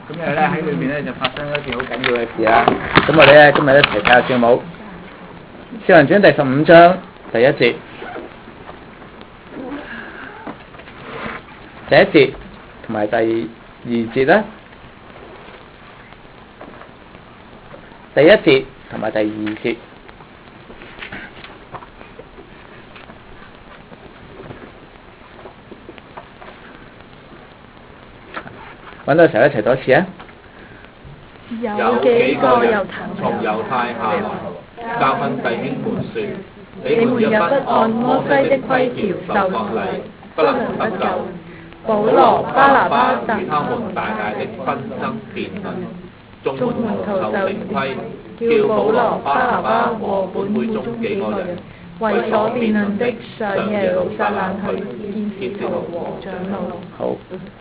咁因為咧喺裏邊咧就發生一件好緊要嘅事啦。咁我哋咧今日一齊睇下節目《使徒行傳》第15章第1節，第1節同埋第2節啦。第1節同埋第2節。揾到嘅時候一齊讀一次啊！ 有幾個猶太人從猶太下來，教訓弟兄們說：你們若不按摩西的規條受割禮，不能得救。保羅、巴拿巴與他們大大的紛爭辯論，眾門徒就成規，叫保羅、巴拿巴和本會中幾個人為所辯論的上耶路撒冷去見使徒和長老。 好。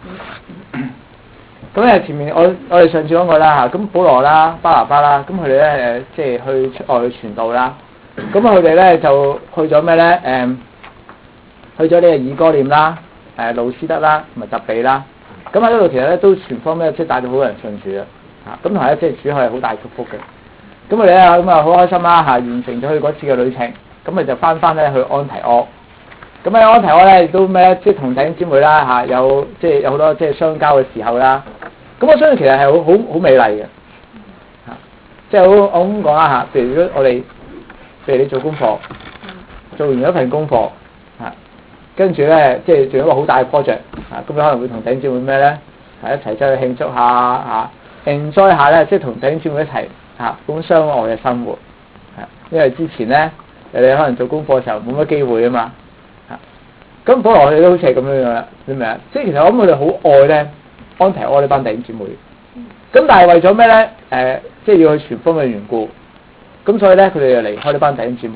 咁咧前面我哋上次講過啦嚇，咁保羅啦、巴拿巴啦，咁佢哋咧即係去出外去傳道啦。咁佢哋咧就去咗咩咧？去咗呢個以哥念啦、路斯德啦同埋特比啦。咁喺嗰度其實咧都全方咩即係帶到好多人信主啊！嚇，咁同埋咧即係主係好大祝福嘅。咁佢哋咧咁啊好開心啦嚇，完成咗佢嗰次嘅旅程，咁咪就翻咧去安提阿。咁喺安提阿咧亦都咩即係同弟兄姊妹啦嚇，有即係有好多即係相交嘅時候啦。咁我相信其實係好美麗嘅嚇，即係我咁講啦嚇。譬如如果譬如你做功課，做完一份功課嚇，跟住咧即係做一個好大嘅 project 嚇，咁你可能會同弟兄姊妹咩咧一齊走去慶祝下嚇 enjoy 下咧，即係同弟兄姊妹一齊嚇咁相愛嘅生活嚇。因為之前咧你可能做功課嘅時候冇乜機會啊嘛嚇。咁保羅佢哋都好似係咁樣樣啦，你明唔明啊？即係其實我諗佢哋好愛咧安提阿呢班弟兄姊妹，咁但係為咗咩咧？即係要去傳福音嘅緣故，咁所以咧佢哋就離開呢班弟兄姊妹。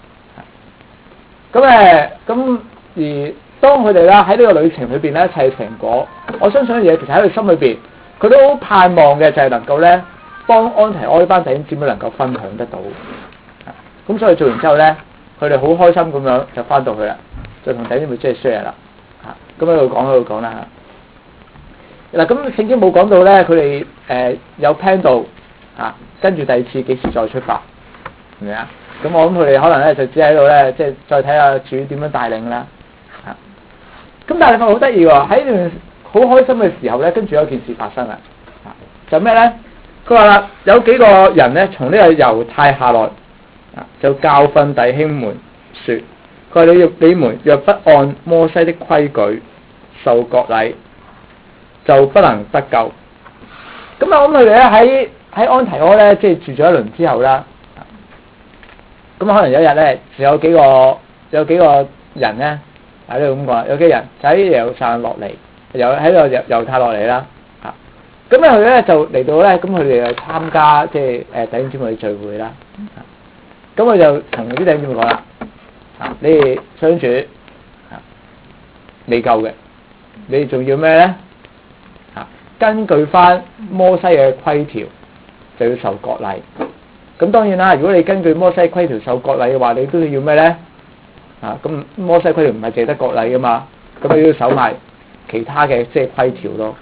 咁咁而當佢哋啦喺呢個旅程裏邊咧一切成果，我相信嘅嘢其實喺佢心裏邊，佢都好盼望嘅就係能夠咧幫安提阿呢班弟兄姊妹能夠分享得到。咁所以做完之後咧，佢哋好開心咁樣就翻到去啦，就同弟兄姊妹即係 share 啦。咁喺度講啦嚇。嗱，咁聖經冇講到咧，佢哋有 plan 到跟住第二次幾時再出發，係咪啊？咁我諗佢哋可能咧就只喺度咧，即係再睇下主點樣帶領啦。咁但係你發覺好得意喎，喺呢段好開心嘅時候咧，跟住有件事發生啦。就咩咧？佢話啦，有幾個人咧從呢個猶太下來，就教訓弟兄們說：佢話你們若不按摩西的規矩受割禮，就不能得救。咁啊，咁佢哋咧喺安提阿咧，即係住咗一輪之後啦。咁可能有一日咧，有幾個人咧喺度咁講，有幾個人就喺耶路撒冷落嚟，又喺度猶太落嚟啦。咁咧佢咧就嚟到咧，咁佢哋就參加即係弟兄姊妹嘅聚會啦。咁佢就同啲弟兄姊妹講啦：你哋相處未夠嘅，你哋仲要咩咧？根據翻摩西嘅規條，就要受割禮。咁當然啦，如果你根據摩西規條受割禮嘅話，你都要咩咧？咁摩西規條唔係淨係得割禮噶嘛，咁你要守埋其他嘅即係規條咯。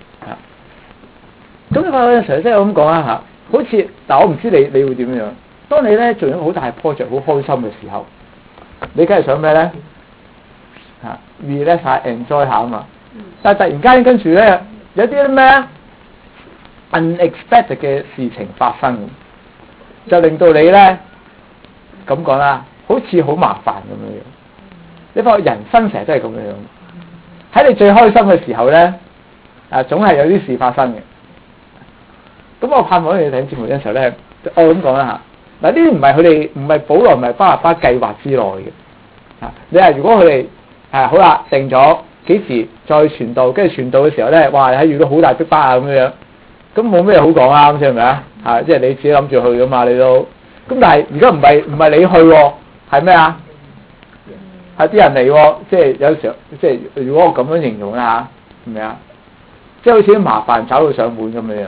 咁你發覺有時候即係我咁講啦嚇，好似但我唔知你會點樣。當你咧做一個好大嘅 project，好開心嘅時候，你梗係想咩咧？relax 下 enjoy 下啊嘛。但係突然間跟住咧，有啲咩 unexpected 嘅事情發生，就令到你咧咁講啦，好似好麻煩咁樣樣。你發覺人生成日都係咁樣樣，喺你最開心嘅時候咧，總係有啲事發生嘅。咁我盼望你睇節目嘅時候咧，我咁講啦嚇。嗱，呢啲唔係保羅唔係巴拿巴計劃之內嘅。你話如果佢哋好啦，定咗幾時再傳道，跟住傳道嘅時候咧，哇！喺遇到好大逼迫啊咁樣，咁冇咩好講啊，咁先係咪啊？即係你自己諗住去噶嘛，你都。咁但係而家唔係你去喎，係咩啊？係啲人嚟喎，即係有時候即係如果我咁樣形容啦嚇，係咪啊？即係好似啲麻煩找到上門咁樣。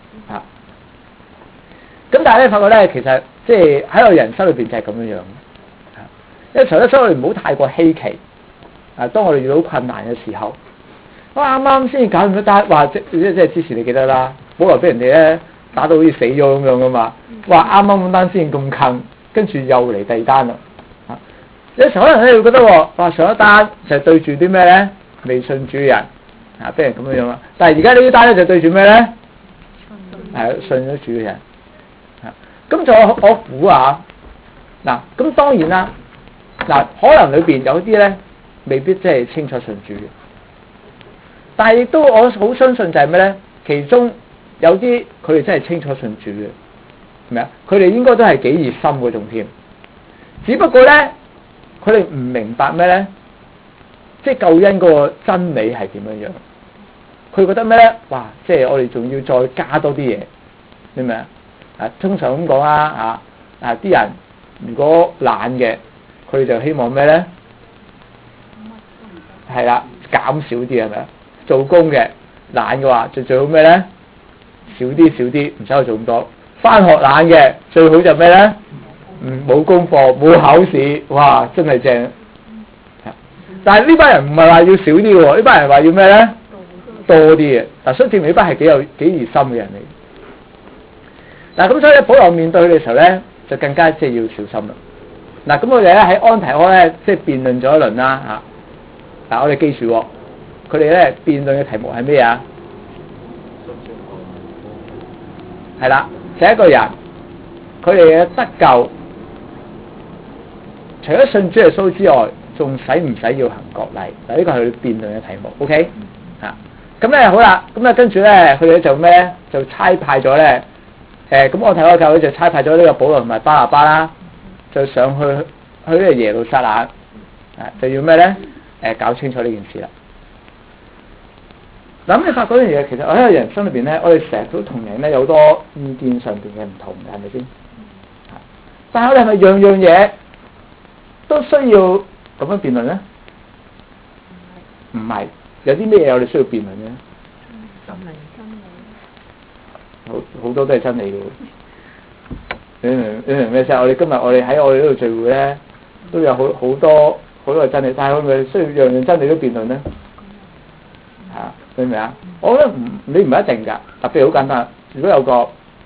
咁但係咧，發覺咧，其實即係喺我人生裏邊就係咁樣樣。因為除咗所以我哋唔好太過稀奇。當我哋遇到困難嘅時候， 我啱啱先搞掂一單，話即係之前你記得啦，保羅俾人哋咧打到好似死咗咁樣噶嘛，話啱啱嗰單先咁近，跟住又嚟第二單啦。有時可能咧會覺得話上一單就係對住啲咩咧未信主嘅人俾人咁樣啊，但係而家呢啲單咧就對住咩咧信咗主嘅人。咁就我估啊嗱，咁當然啦嗱，可能裏邊有啲咧未必真係清楚信主嘅，但係亦都我好相信就係咩咧？其中有啲佢哋真係清楚信主嘅，係咪啊？佢哋應該都係幾熱心嗰種添，只不過咧佢哋唔明白咩咧？即係救恩嗰個真理係點樣樣？佢覺得咩咧？哇！即係我哋仲要再加多啲嘢，明唔明啊？通常咁講啦啲人如果懶嘅，佢哋就希望咩咧？係啦，減少啲係咪啊？做工嘅懶嘅話就最好咩咧？少啲，唔使去做咁多。返學懶嘅最好就咩咧？冇功課冇考試，哇！真係正。但係呢班人唔係話要少啲喎，呢班人話要咩咧？多啲嘅。嗱，所以證明呢班係幾熱心嘅人嚟。嗱，咁所以咧，保羅面對佢哋嘅時候咧，就更加即係要小心啦。嗱，咁我哋咧喺安提阿咧，即係辯論咗一輪啦嚇。嗱，我哋記住，佢哋咧辯論嘅題目係咩啊？係啦，就係一個人，佢哋嘅得救，除咗信主耶穌之外，仲使唔使要行割禮？嗱，呢個係佢哋辯論嘅題目。OK 咁咧好啦，咁咧跟住咧，佢哋就咩咧？就差派咗咧。咁我睇嗰教會就差派咗呢個保羅同埋巴拿巴啦，就上去呢個耶路撒冷，就要咩咧？搞清楚呢件事啦。嗱，咁你發覺呢樣嘢，其實我喺人生裏邊咧，我哋成日都同人咧有好多意見上邊嘅唔同嘅，係咪先？但係我哋係咪樣樣嘢都需要咁樣辯論咧？唔係，有啲咩嘢我哋需要辯論嘅？好多都係真理嘅，你明咩先？我哋今日我哋喺我哋呢度聚會咧，都有好多嘅真理，但係我哋需要樣樣真理都辯論咧，明唔明啊？我覺得你唔係一定㗎，特別好簡單。如果有個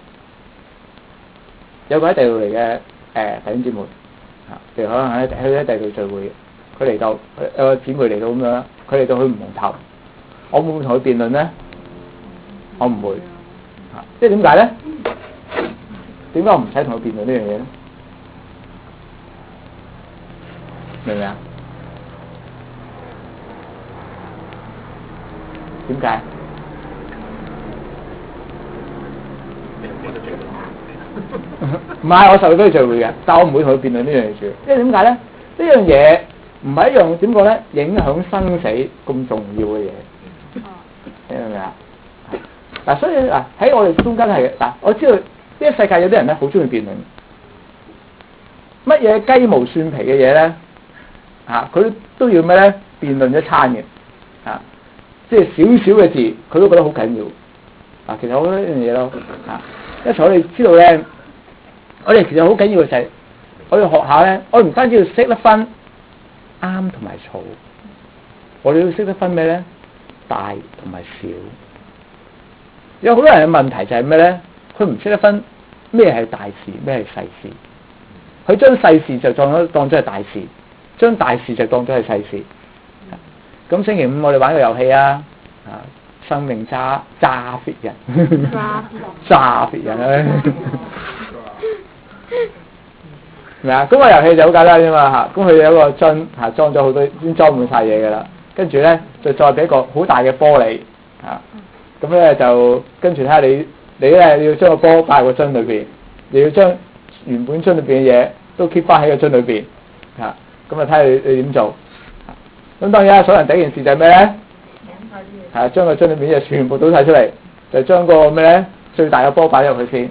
喺第度嚟嘅弟兄姊妹譬如可能喺第度聚會，佢嚟到有個姊妹嚟到咁樣，佢嚟到佢唔蒙頭，我會唔會同佢辯論咧？我唔會。即係點解咧？點解我唔使同佢辯論呢樣嘢咧？明唔明啊？點解？唔係，我受佢都係聚會嘅，但我唔會同佢辯論呢樣嘢住。因為點解咧？呢樣嘢唔係一樣點講咧？影響生死咁重要嘅嘢，你明唔明啊？嗱，所以嗱喺我哋中間係嗱，我知道呢個世界有啲人咧好中意辯論，乜嘢雞毛蒜皮嘅嘢咧佢都要咩咧？辯論一餐嘅即係少少嘅字，佢都覺得好緊要其實我覺得呢樣嘢咯因為我哋知道咧，我哋其實好緊要嘅就係我哋學校咧，我哋唔單止要識得分啱同埋錯，我哋要識得分咩咧？大同埋小。有好多人嘅問題就係咩咧？佢唔識得分咩係大事，咩係細事。佢將細事就當咗係大事，將大事就當咗係細事。咁星期五我哋玩個遊戲生命揸別人，揸別人明啊？咁個遊戲就好簡單啫嘛咁佢有一個樽裝咗好多，已經裝滿晒嘢噶啦。跟住咧就再俾一個好大嘅玻璃咁咧就跟住睇下你咧要將個波擺入個樽裏邊，你要將原本樽裏邊嘅嘢都 keep 翻喺個樽裏邊咁啊睇下你點做。咁當然所有人第一件事就係咩咧？將個樽裏邊嘢全部倒晒出嚟，就將個咩咧最大嘅波擺入去先。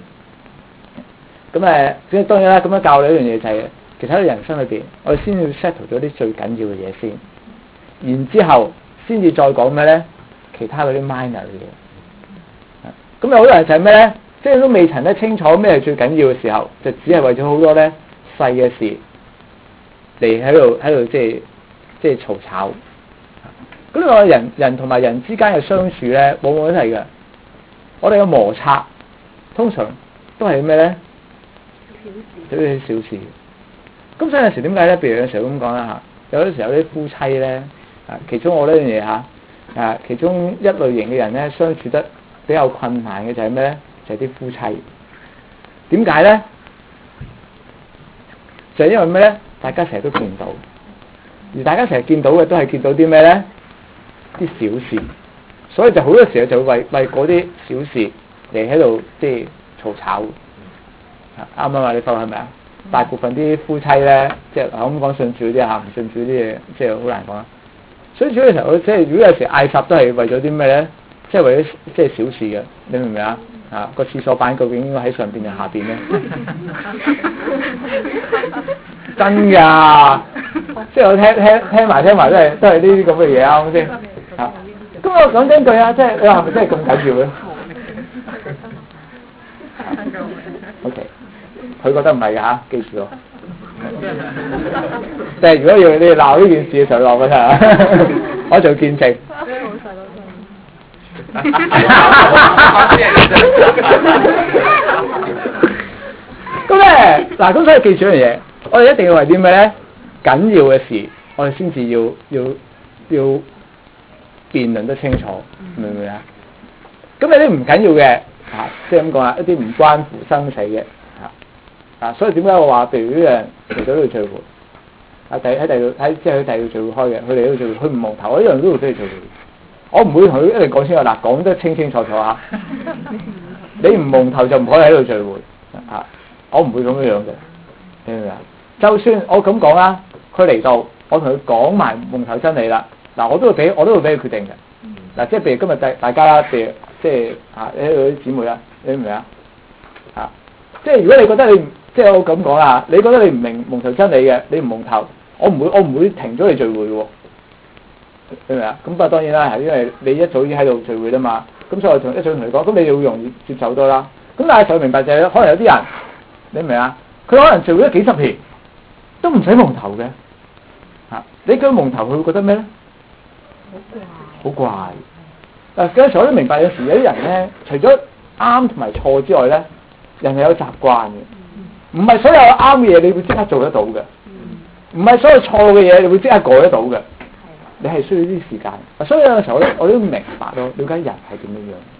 咁即係當然啦，咁樣教你一樣嘢就係，其實喺人生裏邊，我哋先要 settle 咗啲最緊要嘅嘢先，然之後先至再講咩咧？其他嗰啲 minor 嘅嘢。咁有好多人就係咩咧？即係都未曾得清楚咩係最緊要嘅時候，就只係為咗好多咧細嘅事嚟喺度即係嘈吵。 咁呢個人同埋人之間嘅相處咧，往往都係嘅。我哋嘅摩擦通常都係咩咧？少啲小事。咁所以有時點解咧？譬如有時候咁講啦嚇，有啲時候啲夫妻咧其中我呢樣嘢嚇其中一類型嘅人咧，相處得比較困難嘅就係咩咧？就係啲夫妻。點解咧？就係因為咩咧？大家成日都見到，而大家成日見到嘅都係見到啲咩咧？啲小事，所以就好多時候就會為嗰啲小事嚟喺度即係嘈吵。啱唔啱啊？你發覺係咪啊？大部分啲夫妻咧，即係咁講信主啲唔信主啲嘢，即係好難講啦。所以主要嘅時候，即係如果有時嗌霎都係為咗啲咩咧？即係為咗即係小事嘅，你明唔明啊？個廁所板究竟應該喺上邊定下邊咧？真㗎，即係我聽埋都係呢啲咁嘅嘢啱唔啱先？咁我講真句啊，即係你話係咪真係咁緊要咧？OK， 佢覺得唔係㗎嚇，記住咯。即係如果要你鬧呢件事嘅時候落去啊，我做見證。咁咧嗱，咁所以記住一樣嘢，我哋一定要為啲咩咧？緊要嘅事，我哋先至要辯論得清楚，明唔明啊？咁有啲唔緊要嘅即係咁講啊，一啲唔關乎生死嘅所以點解我話譬如啲人嚟到呢度聚會即係喺第二度聚會開嘅，佢嚟呢度聚會，佢唔望頭，我一樣都會俾佢聚會。我唔會同佢一定講清楚，講得清清楚楚啊！你唔蒙頭就唔可以喺度聚會我唔會咁樣樣嘅，明唔明啊？就算我咁講啦，佢嚟到，我同佢講埋蒙頭真理啦，我都會俾佢決定嘅。即係譬如今日大家啦，譬如即係喺度啲姊妹啦，你明唔明啊？即係如果你覺得你即係我咁講啦，你覺得你唔明蒙頭真理嘅，你唔蒙頭，我唔會停咗你聚會嘅喎。明唔明啊？咁不過當然啦，係因為你一早已經喺度聚會啦嘛，咁所以我一早同你講，咁你就會容易接受到啦。咁但係就明白就係可能有啲人，你明唔明啊？佢可能聚會咗幾十年，都唔使蒙頭嘅你叫佢蒙頭，佢會覺得咩咧？好怪。有陣時我都明白，有時有啲人咧，除咗啱同埋錯之外咧，人係有習慣嘅，唔係所有啱嘅嘢你會即刻做得到嘅，唔係所有錯嘅嘢你會即刻改得到嘅。你係需要啲時間，所以有時候我都明白咯，了解人係點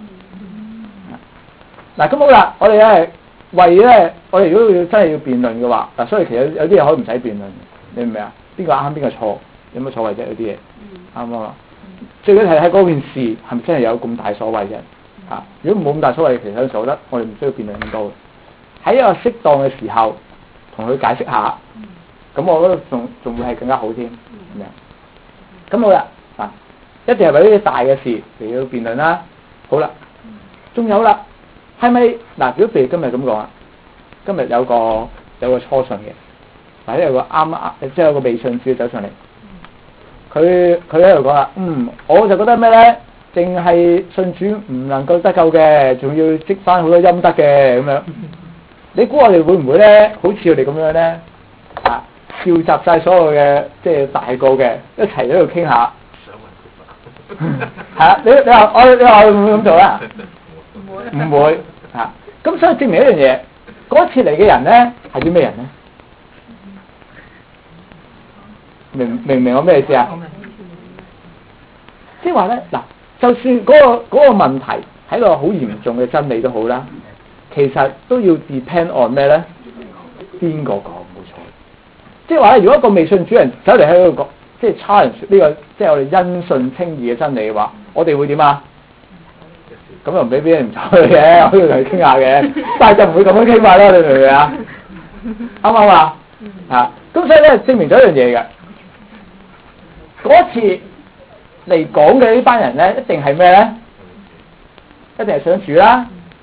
樣樣。咁好啦，我哋咧為咧，我哋如果真係要辯論嘅話，所以其實有啲嘢可以唔使辯論，你明唔明啊？邊個啱邊個錯，有乜所謂啫？有啲嘢啱啊嘛。最緊係喺嗰件事係咪真係有咁大所謂啫？如果冇咁大所謂，其實有時候我覺得我哋唔需要辯論咁多。喺一個適當嘅時候同佢解釋下，咁我覺得仲會係更加好添，係咪啊？咁好啦，一定係為呢啲大嘅事嚟到辯論啦。好啦，仲有啦，係咪如果譬如今日咁講今日有個初信嘅，或者有個即係有個未信主走上嚟，佢喺度講啦，我就覺得咩咧，淨係信主唔能夠得救嘅，仲要積翻好多陰德嘅咁樣。你估我哋會唔會咧，好似我哋咁樣咧召集晒所有嘅即係大個嘅一齊喺度傾下，你話我會唔會咁做啊？唔會咁所以證明一樣嘢，嗰次嚟嘅人咧係啲咩人咧？明唔明我咩意思啊？即係話咧就算嗰個問題係一個好嚴重嘅真理都好啦，其實都要 depend on 咩咧？邊個講？即係話咧，如果一個未信主人走嚟喺度講，即係 challenge 呢個，即係我哋因信稱義嘅真理嘅話，我哋會點啊？咁又唔俾人唔走嘅，可以同佢傾下嘅，但係就唔會咁樣傾法啦，你明唔明啊？啱唔啱啊？咁所以咧，證明咗一樣嘢嘅，嗰次嚟講嘅呢班人咧，一定係咩咧？一定係想主啦，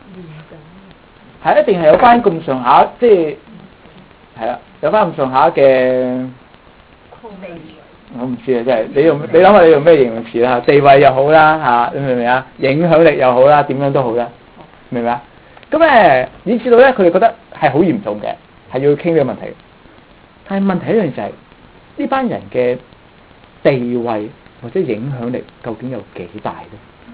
一定係有翻咁上下，即係係啦。有翻咁上下嘅，我唔知啊，真係你諗下你用咩形容詞啦？地位又好啦你明唔明啊？影響力又好啦，點樣都好啦，明唔明啊？咁以至到咧，佢哋覺得係好嚴重嘅，係要傾呢個問題。但係問題一樣就係呢班人嘅地位或者影響力究竟有幾大咧？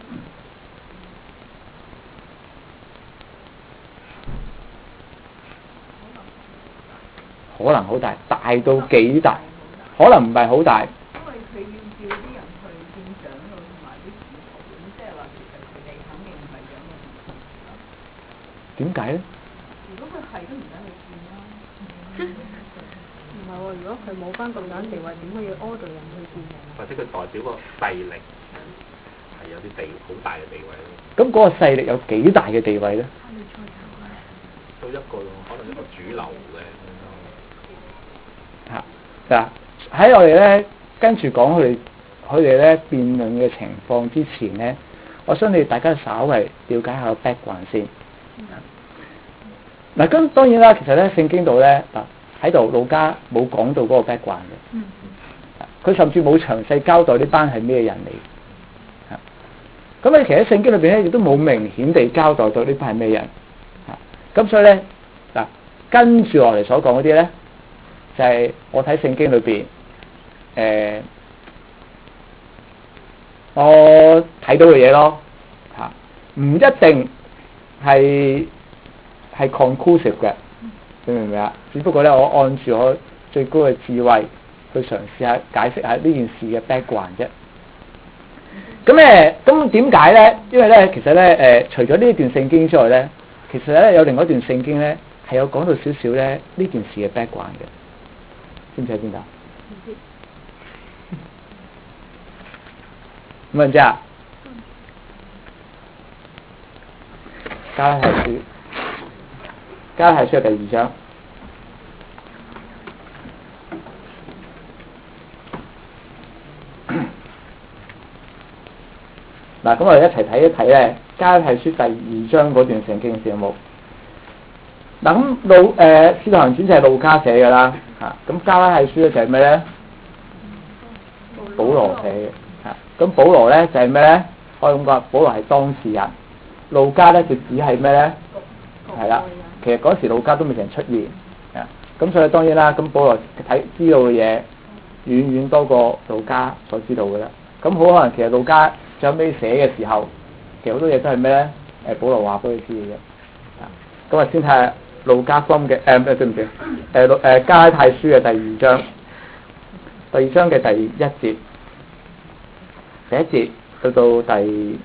可能好大，大到幾大？可能唔係好大。 因為佢要叫啲人去見長老同埋啲使徒，咁即係話其實佢哋肯定唔係長老同使徒啦。 點解咧？ 如果佢係都唔使去見啦。 唔係喎，如果佢冇翻咁樣地位，點可以 order 人去見人？ 或者佢代表個勢力係有啲好大嘅地位咯。 咁嗰個勢力有幾大嘅地位咧？ 都一個可能一個主流嘅。 嗱，喺我哋咧跟住講佢哋咧辯論嘅情況之前咧，我想你大家稍為了解下個 background 先。嗱，咁當然啦，其實咧聖經度咧喺度路加冇講到嗰個 background 嘅，佢甚至冇詳細交代呢班係咩人嚟。咁你其實喺聖經裏邊咧亦都冇明顯地交代到呢班係咩人。咁所以咧嗱，跟住落嚟所講嗰啲咧。就係我睇聖經裏邊，我睇到嘅嘢咯，唔一定係 conclusive 嘅，你明唔明啊？只不過咧，我按住我最高嘅智慧去嘗試下解釋下呢件事嘅 background 啫。咁點解咧？因為咧，其實咧，除咗呢段聖經之外咧，其實咧有另外一段聖經咧係有講到少少咧呢件事嘅 background 嘅。知唔知喺邊度？冇人知啊？加拉太書係第2章。嗱，咁我哋一齊睇一睇咧，加拉太書第2章嗰段聖經先好冇？嗱，咁使徒行傳就係路加寫嘅啦，咁加拉太書咧就係咩咧？保羅寫嘅，咁保羅咧就係咩咧？可以咁講，保羅係當事人，路加咧就只係咩咧？係啦，其實嗰時路加都未曾出現，咁所以當然啦，咁保羅知道嘅嘢遠遠多過路加所知道嘅啦。咁好可能其實路加最後尾寫嘅時候，其實好多嘢都係咩咧？保羅話俾佢知嘅啫。咁啊，先睇下路加福音嘅對唔住，加拉太書嘅第2章，第2章嘅第1節，第1節到第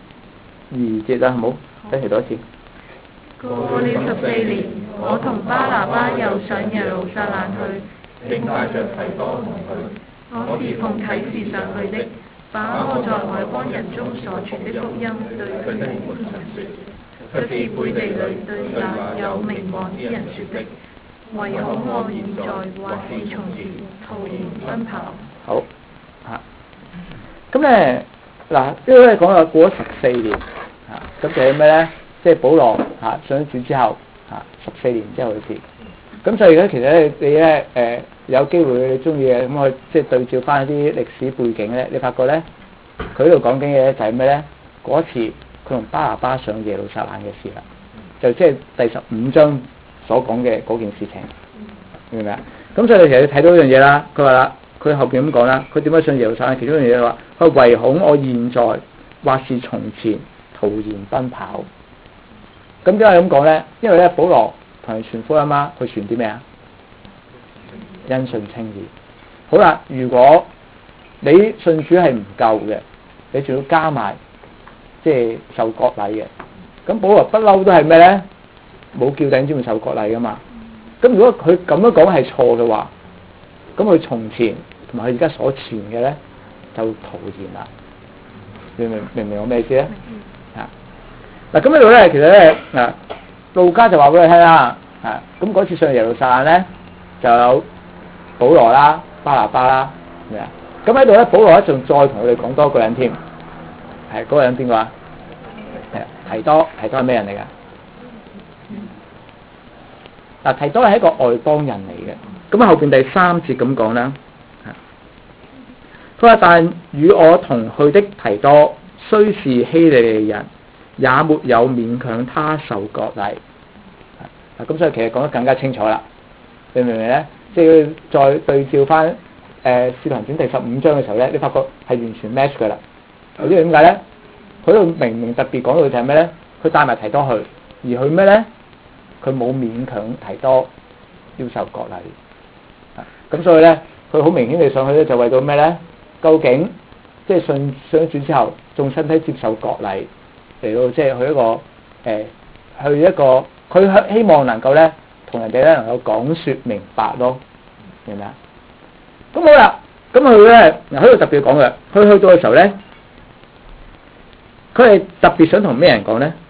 2節啦，好冇？跟住多一次。 過了14年，我同巴拿巴又上耶路撒冷去， 並帶着提多同去。 我是奉啟示上去的，把我在外邦人中所傳的福音對佢們傳說。就是背地裏對那有名望之人說的，唯恐我現在或是從前徒然奔跑。 好咁咧嗱，呢個咧講話過咗14年咁就係咩咧？即係保羅上主之後14年之後嘅事。咁所以而家其實咧，你咧有機會你中意嘅咁去即係對照翻一啲歷史背景咧，你發覺咧佢呢度講緊嘅咧就係咩咧？嗰次佢同巴拿巴上耶路撒冷嘅事啦，就即係第15章所講嘅嗰件事情，明唔明啊？咁所以你其實睇到一樣嘢啦，佢話啦，佢後邊咁講啦，佢點解上耶路撒冷？其中一樣嘢話，佢唯恐我現在或是從前徒然奔跑。咁點解咁講咧？因為咧保羅同人傳福音嘛，佢傳啲咩啊？因信稱義。好啦，如果你信主係唔夠嘅，你仲要加埋即係受割禮嘅，咁保羅不嬲都係咩咧？冇叫弟兄姊妹受割禮噶嘛。咁如果佢咁樣講係錯嘅話，咁佢從前同埋佢而家所傳嘅咧就徒然啦。明唔明我咩意思咧？嗱，咁呢度咧，其實咧路加就話俾你聽啦，咁嗰次上耶路撒冷咧就有保羅啦、巴拿巴啦，咁喺度咧，保羅咧仲再同佢哋講多一個人添，係嗰個人邊個啊？提多係咩人嚟噶？提多係一個外邦人嚟嘅，咁後邊第3節咁講啦，佢話但與我同去的提多雖是希利尼人，也沒有勉強他受割禮。咁所以其實講得更加清楚啦，你明唔明咧？即係再對照翻使徒行傳第15章嘅時候咧，你發覺係完全 match 㗎啦。呢個點解咧？佢度明明特別講到就係咩咧？佢帶埋提多去，而佢咩咧？佢冇勉強提多要受割禮。咁所以咧，佢好明顯地上去咧，就為到咩咧？究竟即係信主之後，仲身體接受割禮嚟到，即係去一個佢希望能夠咧，同人哋咧能夠講説明白咯，明唔明啊？咁好啦，咁佢咧喺度特別講嘅，佢去到嘅時候咧，佢係特別想同咩人講咧？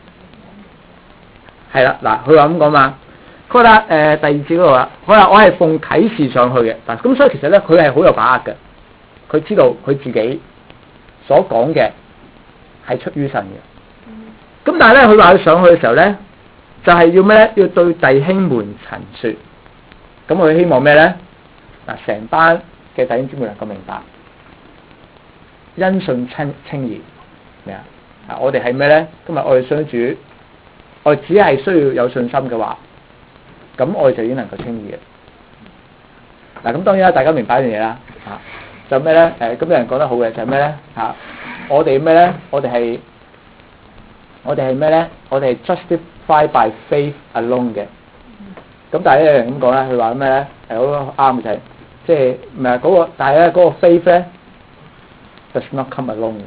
係啦，嗱，佢話咁講嘛，佢話第二節嗰度啦，佢話我係奉啟示上去嘅，嗱，咁所以其實咧佢係好有把握嘅，佢知道佢自己所講嘅係出於神嘅，咁但係咧佢話佢上去嘅時候咧，就係要咩咧？要對弟兄們陳説，咁佢希望咩咧？嗱，成班嘅弟兄姊妹能夠明白，因信稱義，咩啊？啊，我哋係咩咧？今日我哋相主，我哋只係需要有信心嘅話，咁我哋就已經能夠稱義嘅。嗱，咁當然啦，大家明白一樣嘢啦，嚇就咩咧？咁有人講得好嘅就係咩咧？嚇，我哋咩咧？我哋係咩咧？我哋係 justified by faith alone 嘅。咁但係有人咁講咧，佢話咩咧？係好啱嘅就係。即係唔係嗰個？但係咧嗰個 faith 咧 does not come alone，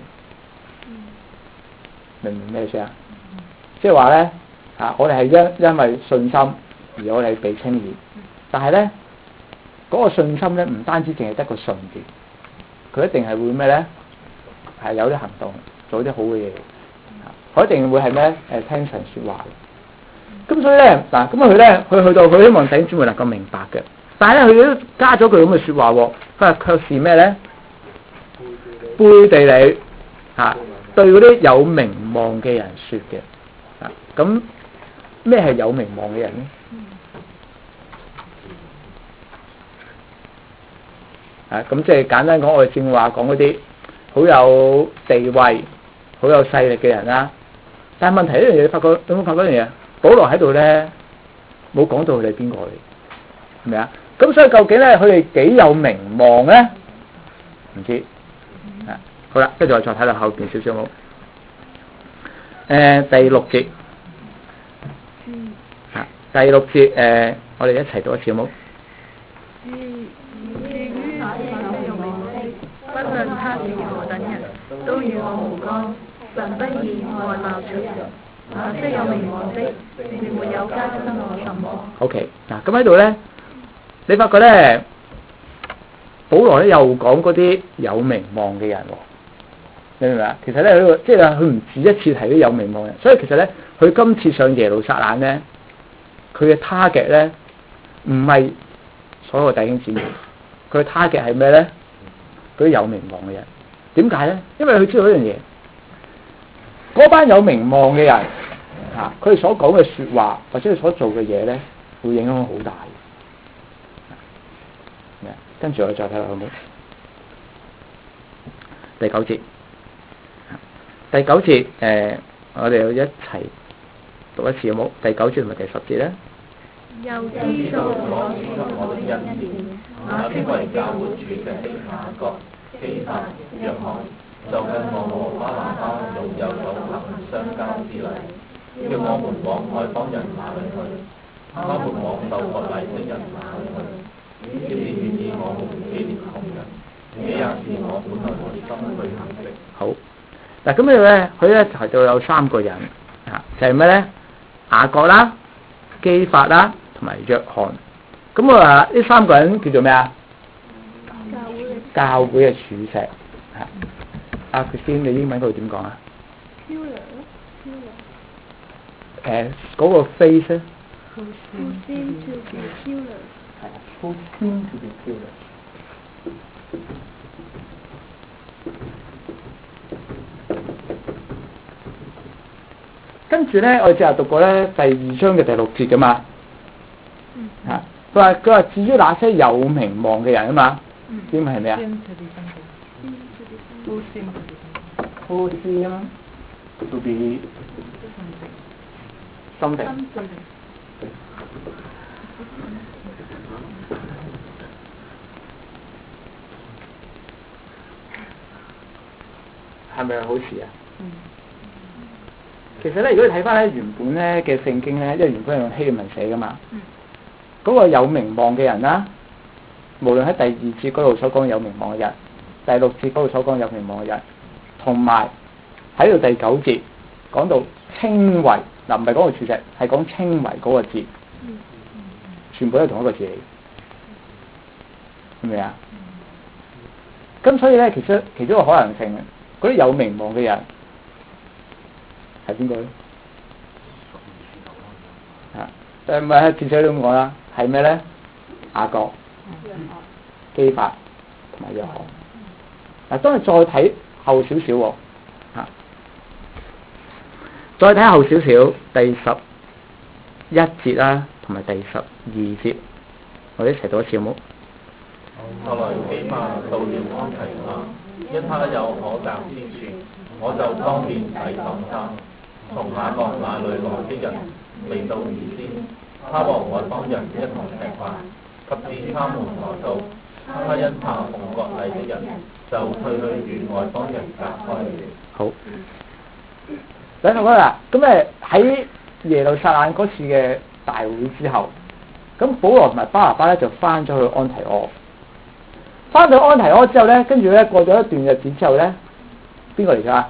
明唔明咩意思啊？即係話咧嚇，我哋係因為信心而我哋被稱義，但係咧嗰個信心咧唔單止淨係得個信字，佢一定係會咩咧？係有啲行動，做啲好嘅嘢，佢一定會係咩？聽神説話。咁所以咧嗱，咁佢去到佢希望弟兄姊妹能夠明白嘅。但係咧，佢都加咗句咁嘅説話喎。佢話卻是咩咧？背地裏嚇對嗰啲有名望嘅人説嘅。啊，咁咩係有名望嘅人咧？啊，咁即係簡單講，我哋正話講嗰啲好有地位、好有勢力嘅人啦。但係問題一樣嘢，有冇發覺一樣嘢？保羅喺度咧冇講到佢哋邊個嚟，係咪啊？咁所以究竟咧，佢哋幾有名望咧？唔知啊。好啦，跟住我再睇到後邊少少好。第六節啊，第六節我哋一齊讀一次好冇？ 至於那些有名的，不論他是何等人，都與我無干。神不以外貌取人，那些有名望的，並沒有加增我什麼。 OK，嗱，咁喺度咧。你發覺咧，保羅咧又講嗰啲有名望嘅人喎，你明唔明啊？其實咧，即係佢唔止一次提啲有名望嘅人，所以其實咧，佢今次上耶路撒冷咧，佢嘅 target 咧唔係所有弟兄姊妹，佢嘅 target 係咩咧？嗰啲有名望嘅人。點解咧？因為佢知道一樣嘢，嗰班有名望嘅人嚇，佢哋所講嘅説話或者佢所做嘅嘢咧，會影響好大。跟住我再睇下好冇？第九節，我哋要一齊讀一次好冇？第9節同埋第10節咧。 又知道我是我的恩典，那稱為教會主席的雅各、基法、約翰，就跟我和巴拿巴用右手行相交之禮，叫我們往外邦人那裏去，他們往受割禮的人那裏去。只是願意我們紀念窮人，這也是我本來的心去行的。 好，嗱咁咧，佢咧提到有3個人啊，就係咩咧？雅各啦、基法啦，同埋約翰。咁我話呢3個人叫做咩啊？教會嘅柱石。嚇，阿佢先，你英文嗰度點講啊？嗰個 face 咧。Who seem to be pillars。跟住咧，我哋之後讀過咧第2章嘅第6節噶嘛。嚇，佢話至於那些有名望嘅人啊嘛，英文係咩啊？Who seem to be something。 係咪好事啊？其實咧，如果你睇翻咧原本咧嘅聖經咧，因為原本係用希臘文寫噶嘛，嗰個有名望嘅人啦，無論喺第2節嗰度所講有名望嘅人，第6節嗰度所講有名望嘅人，同埋喺度第9節講到稱為，嗱唔係講到柱石，係講稱為嗰個字，全部都係同一個字嚟，係咪啊？咁所以咧，其中一個可能性，嗰啲有名望嘅人係邊個咧？唔係至少都咁講啦，係咩咧？雅各、基法同埋約翰。嗱，當你再睇後少少喎，再睇後少少，第11節啦，同埋第12節，我哋一齊讀一次好冇？ 後來基法到了安提阿，因他有可責之處，我就當面抵擋他。從雅各那裏來的人未到以先，他和外邦人一同吃飯，及至他們來到，他因怕奉割禮的人，就退去與外邦人隔開了。 好，兩個啦，咁喺耶路撒冷嗰次嘅大會之後，咁保羅同埋巴拿巴咧就翻咗去安提阿。翻到安提阿之後咧，跟住咧過咗一段日子之後咧，邊個嚟㗎？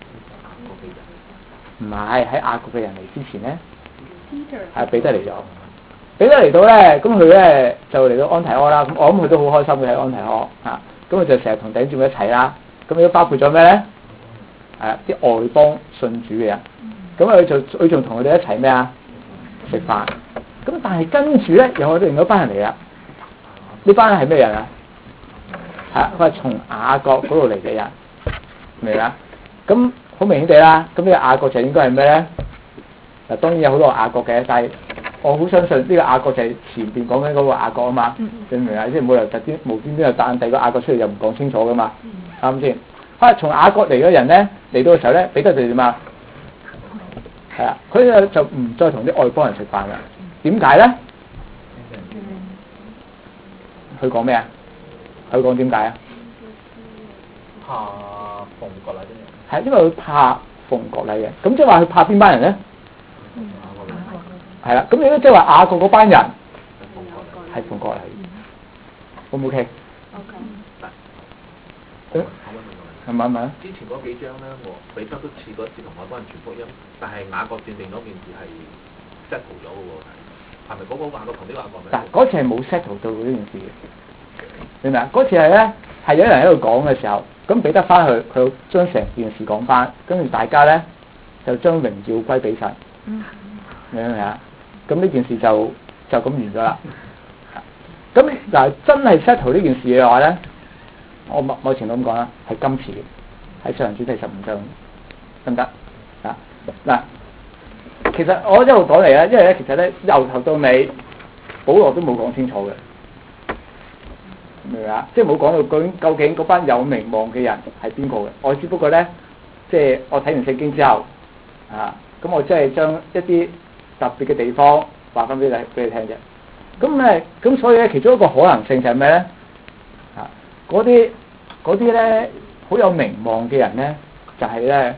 唔係喺雅各嘅人嚟之前咧，係彼得嚟咗。彼得嚟到咧，咁佢咧就嚟到安提阿啦。咁我諗佢都好開心嘅喺安提阿嚇。咁佢就成日同弟兄姊妹一齊啦。咁亦都包括咗咩咧？啲外邦信主嘅人。咁佢仲同佢哋一齊咩啊？食飯。咁但係跟住咧，又有另一班人嚟啦。呢班係咩人啊？佢係從雅各嗰度嚟嘅人，明唔明啊？咁好明顯地啦，咁呢個雅各就應該係咩咧？嗱，當然有好多雅各嘅，但係我好相信呢個雅各就係前邊講緊嗰個雅各啊嘛，你明唔明啊？即係冇理由特端無端端又彈第二個雅各出嚟又唔講清楚噶嘛，啱唔啱先？從雅各嚟嘅人咧嚟到嘅時候咧，彼得就點啊？係啊，佢就唔再同啲外邦人食飯啦。點解咧？佢講咩啊？佢講點解啊？ 怕奉割禮的人。 係因為佢怕奉割禮嘅，咁即係話佢怕邊班人咧？係啦，咁你都即係話雅各嗰班人係奉割禮，好唔 OK？係咪啊？ 之前嗰幾章咧，彼得都試過一次同外邦人傳福音，但係雅各斷定嗰件事係 settle 咗嘅喎，係咪嗰個雅各同呢個雅各？ 嗱，嗰次係冇 settle 到呢件事嘅，明唔明啊？嗰次係咧係有人喺度講嘅時候，咁彼得翻去佢將成件事講翻，跟住大家咧就將榮耀歸俾神，明唔明啊？咁呢件事就咁完咗啦。咁嗱，真係 settle 呢件事嘅話咧，我某程度咁講啦，係今次喺使徒行傳第15章得唔得啊？嗱，其實我一路講嚟咧，因為咧其實咧由頭到尾，保羅都冇講清楚嘅，明唔明啊？即係冇講到究竟嗰班有名望嘅人係邊個嘅。我只不過咧，即係我睇完聖經之後啊，咁我即係將一啲特別嘅地方話翻俾你聽啫。咁所以咧，其中一個可能性就係咩咧？啊，嗰啲咧好有名望嘅人咧，就係咧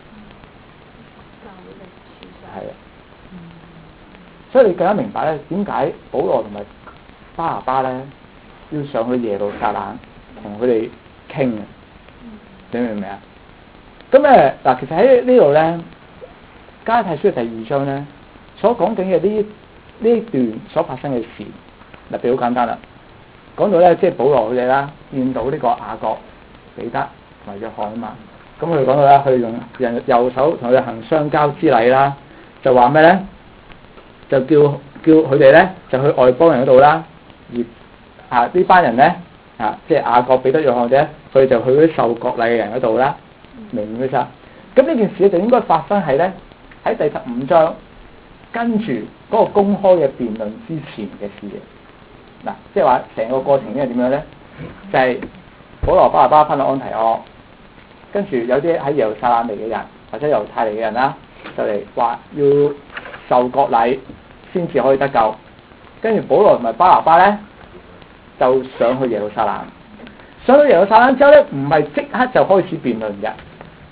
係啊。所以你更加明白咧，點解保羅同埋巴拿巴咧要上去耶路撒冷同佢哋傾啊？你明唔明啊？咁嗱，其實喺呢度咧，加拉太書嘅第2章咧，所講緊嘅呢段所發生嘅事，嗱，比好簡單啦。講到咧，即係保羅佢哋啦，見到呢個雅各、彼得同埋約翰啊嘛。咁佢講到咧，佢用人右手同佢哋行相交之禮啦，就話咩咧？就叫佢哋咧，就去外邦人嗰度啦。而呢班人咧，即係雅各、彼得、約翰啫，佢哋就去嗰啲受割禮嘅人嗰度啦。明唔明先？咁呢件事就應該發生喺咧喺第15章。跟住嗰個公開嘅辯論之前嘅事嘅，嗱，即係話成個過程應該點樣咧？就係保羅巴拿巴翻到安提阿，跟住有啲喺耶路撒冷嚟嘅人或者猶太嚟嘅人啦，就嚟話要受割禮先至可以得救。跟住保羅同埋巴拿巴咧就上去耶路撒冷，上到耶路撒冷之後咧，唔係即刻就開始辯論嘅，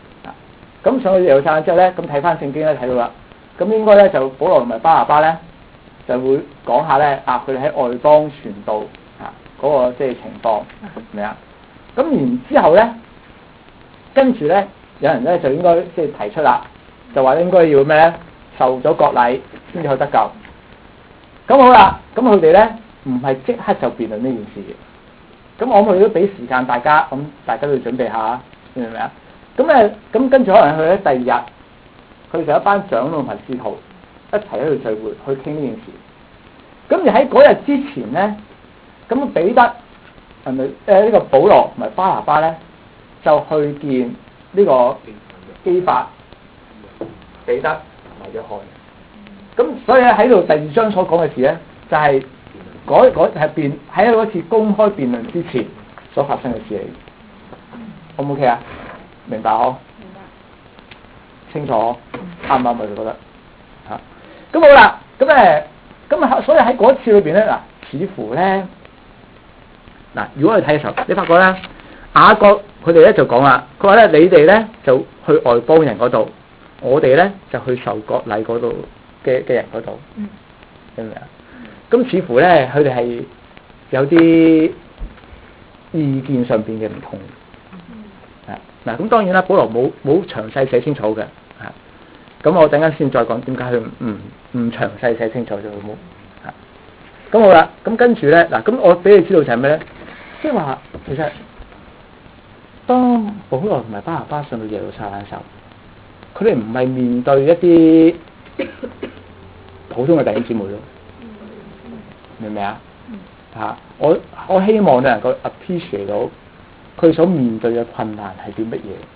咁上去耶路撒冷之後咧，咁睇翻聖經咧睇到啦，咁應該咧就保羅同埋巴拿巴咧就會講下咧佢哋喺外邦傳道嗰個即係情況係咪啊？咁然之後咧，跟住咧有人咧就應該即係提出啦，就話應該要咩咧？受咗割禮先至可以得救。咁好啦，咁佢哋咧唔係即刻就辯論呢件事嘅。咁我哋都俾時間大家，咁大家都要準備下，明唔明啊？咁跟住可能去咧第二日，佢哋就一班長老同埋使徒一齊喺度聚會去傾呢件事。咁而喺嗰日之前咧，咁彼得係咪呢個保羅同埋巴拿巴咧就去見呢個基法、彼得同埋約翰。咁所以喺度第二章所講嘅事咧，就係嗰喺嗰次公開辯論之前所發生嘅事嚟。O 唔 OK 啊？明白嗬？ 明白。 清楚？啱唔啱？我就覺得嚇。咁好啦，咁所以喺嗰次裏邊咧，似乎咧如果我哋睇嘅時候，你發覺咧，雅各佢哋咧就講啦，佢話咧你哋咧就去外邦人嗰度，我哋咧就去受割禮嗰度嘅人嗰度，明唔明啊？咁似乎咧佢哋係有啲意見上邊嘅唔同。咁當然啦，保羅冇詳細寫清楚嘅，咁我陣間先再講點解佢唔詳細寫清楚就好冇，咁好啦，咁跟住咧咁我俾你知道就係咩咧？即係話其實當保羅同埋巴拿巴上到耶路撒冷嘅時候，佢哋唔係面對一啲普通嘅弟兄姊妹咯，明唔明啊？我希望你能夠 appreciate 到佢所面對嘅困難係啲乜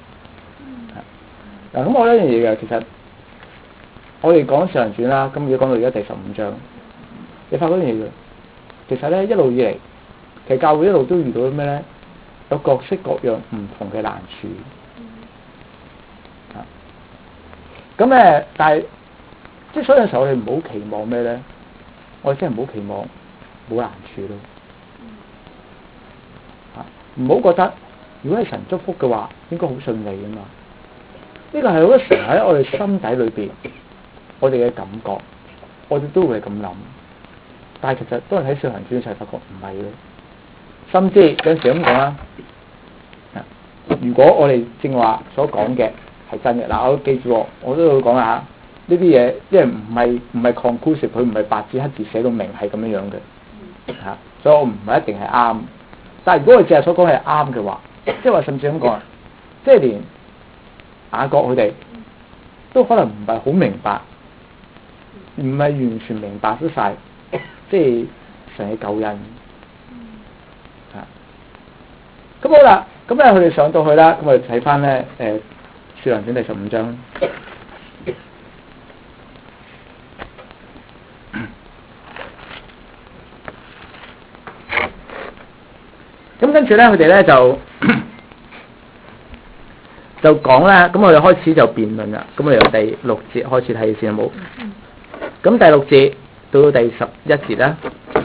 嘢？咁我呢樣嘢嘅，其實我哋講上傳啦，咁如果講到而家第15章，你發覺嗰樣嘢嘅，其實咧一路以嚟，其實教會一路都遇到啲咩咧？有各式各樣唔同嘅難處。咁但係即係所以有時候我哋唔好期望咩咧？我哋真係唔好期望冇難處咯。唔好覺得，如果係神祝福嘅話，應該好順利啊嘛。呢個係好多時候喺我哋心底裏邊，我哋嘅感覺，我哋都會係咁諗。但係其實都係喺小行傳一齊發覺唔係咯。甚至有時咁講啦，如果我哋正話所講嘅係真嘅，我都記住，我都要講下呢啲嘢，因為唔係 conclusive，佢唔係白紙黑字寫到明係咁樣嘅，所以我唔係一定係啱。但係如果我淨係所講係啱嘅話，即係話甚至咁講，即係連雅各佢哋都可能唔係好明白，唔係完全明白得晒，即係神嘅救恩。咁好啦，咁咧佢哋上到去啦，咁我哋睇翻咧《使徒行傳》第15章。咁跟住咧，佢哋咧就講啦。咁我哋開始就辯論啦。咁我哋由第6節開始睇先，好冇？咁第6節到第11節啦。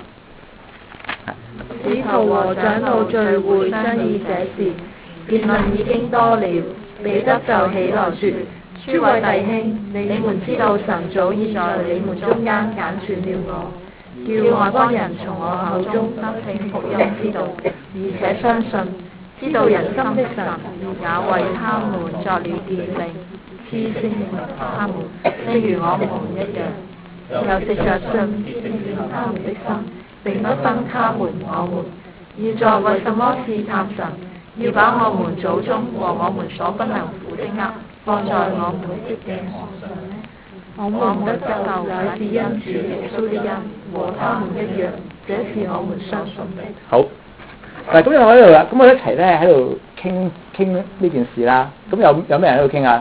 使徒和長老聚會商議這事，辯論已經多了。彼得就起來說：諸位弟兄，你們知道神早已在你們中間揀選了我，叫外邦人從我口中得聽福音之道，而且相信知道人心的神也為他們作了見證，賜聖靈給他們，正如我們一樣。又藉着信聖了他們的心，並不分他們我們。現在為什麼試探神，要把我們祖宗和我們所不能負的軛放在我們的頸上呢？我們得救乃是因主耶穌的恩，和他們一樣，這是我們相信的。 好，咁又喺度啦，咁我一齊咧喺度傾呢件事啦。咁有咩人喺度傾啊？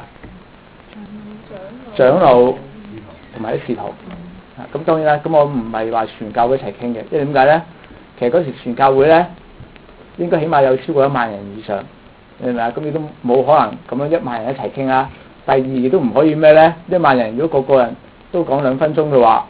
長老同埋啲使徒。咁當然啦，咁我唔係話全教會一齊傾嘅，因為點解咧？其實嗰時全教會咧，應該起碼有超過1萬人以上，明唔明啊？咁你都冇可能咁樣1萬人一齊傾啦。第二都唔可以咩咧？1萬人如果個個人都講2分鐘嘅話，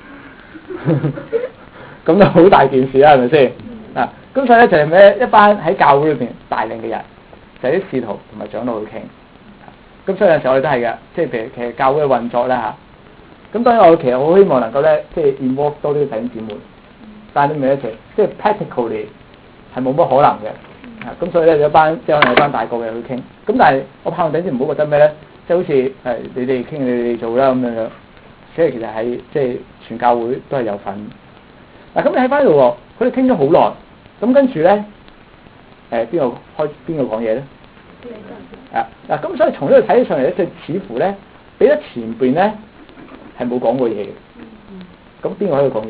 咁就好大件事啦，係咪先？咁所以咧就係咩？一班喺教會裏邊帶領嘅人，就係啲使徒同埋長老去傾。 咁所以有時候我哋都係嘅，即係譬如其實教會嘅運作咧嚇。咁當然我其實好希望能夠咧，即係 involve 多啲弟兄姊妹，但係你明一齊，即係 practically 係冇乜可能嘅。咁所以咧有班即係可能有班大個嘅去傾。咁但係我盼望弟兄唔好覺得咩咧，即係好似係你哋傾你哋做啦咁樣。所以其實喺即係全教會都係有份。嗱咁你喺翻度喎，佢哋傾咗好耐。咁跟住咧，邊個講嘢咧？嗱咁所以從呢度睇起上嚟咧，就似乎咧，彼得前邊咧係冇講過嘢嘅。咁邊個喺度講嘢？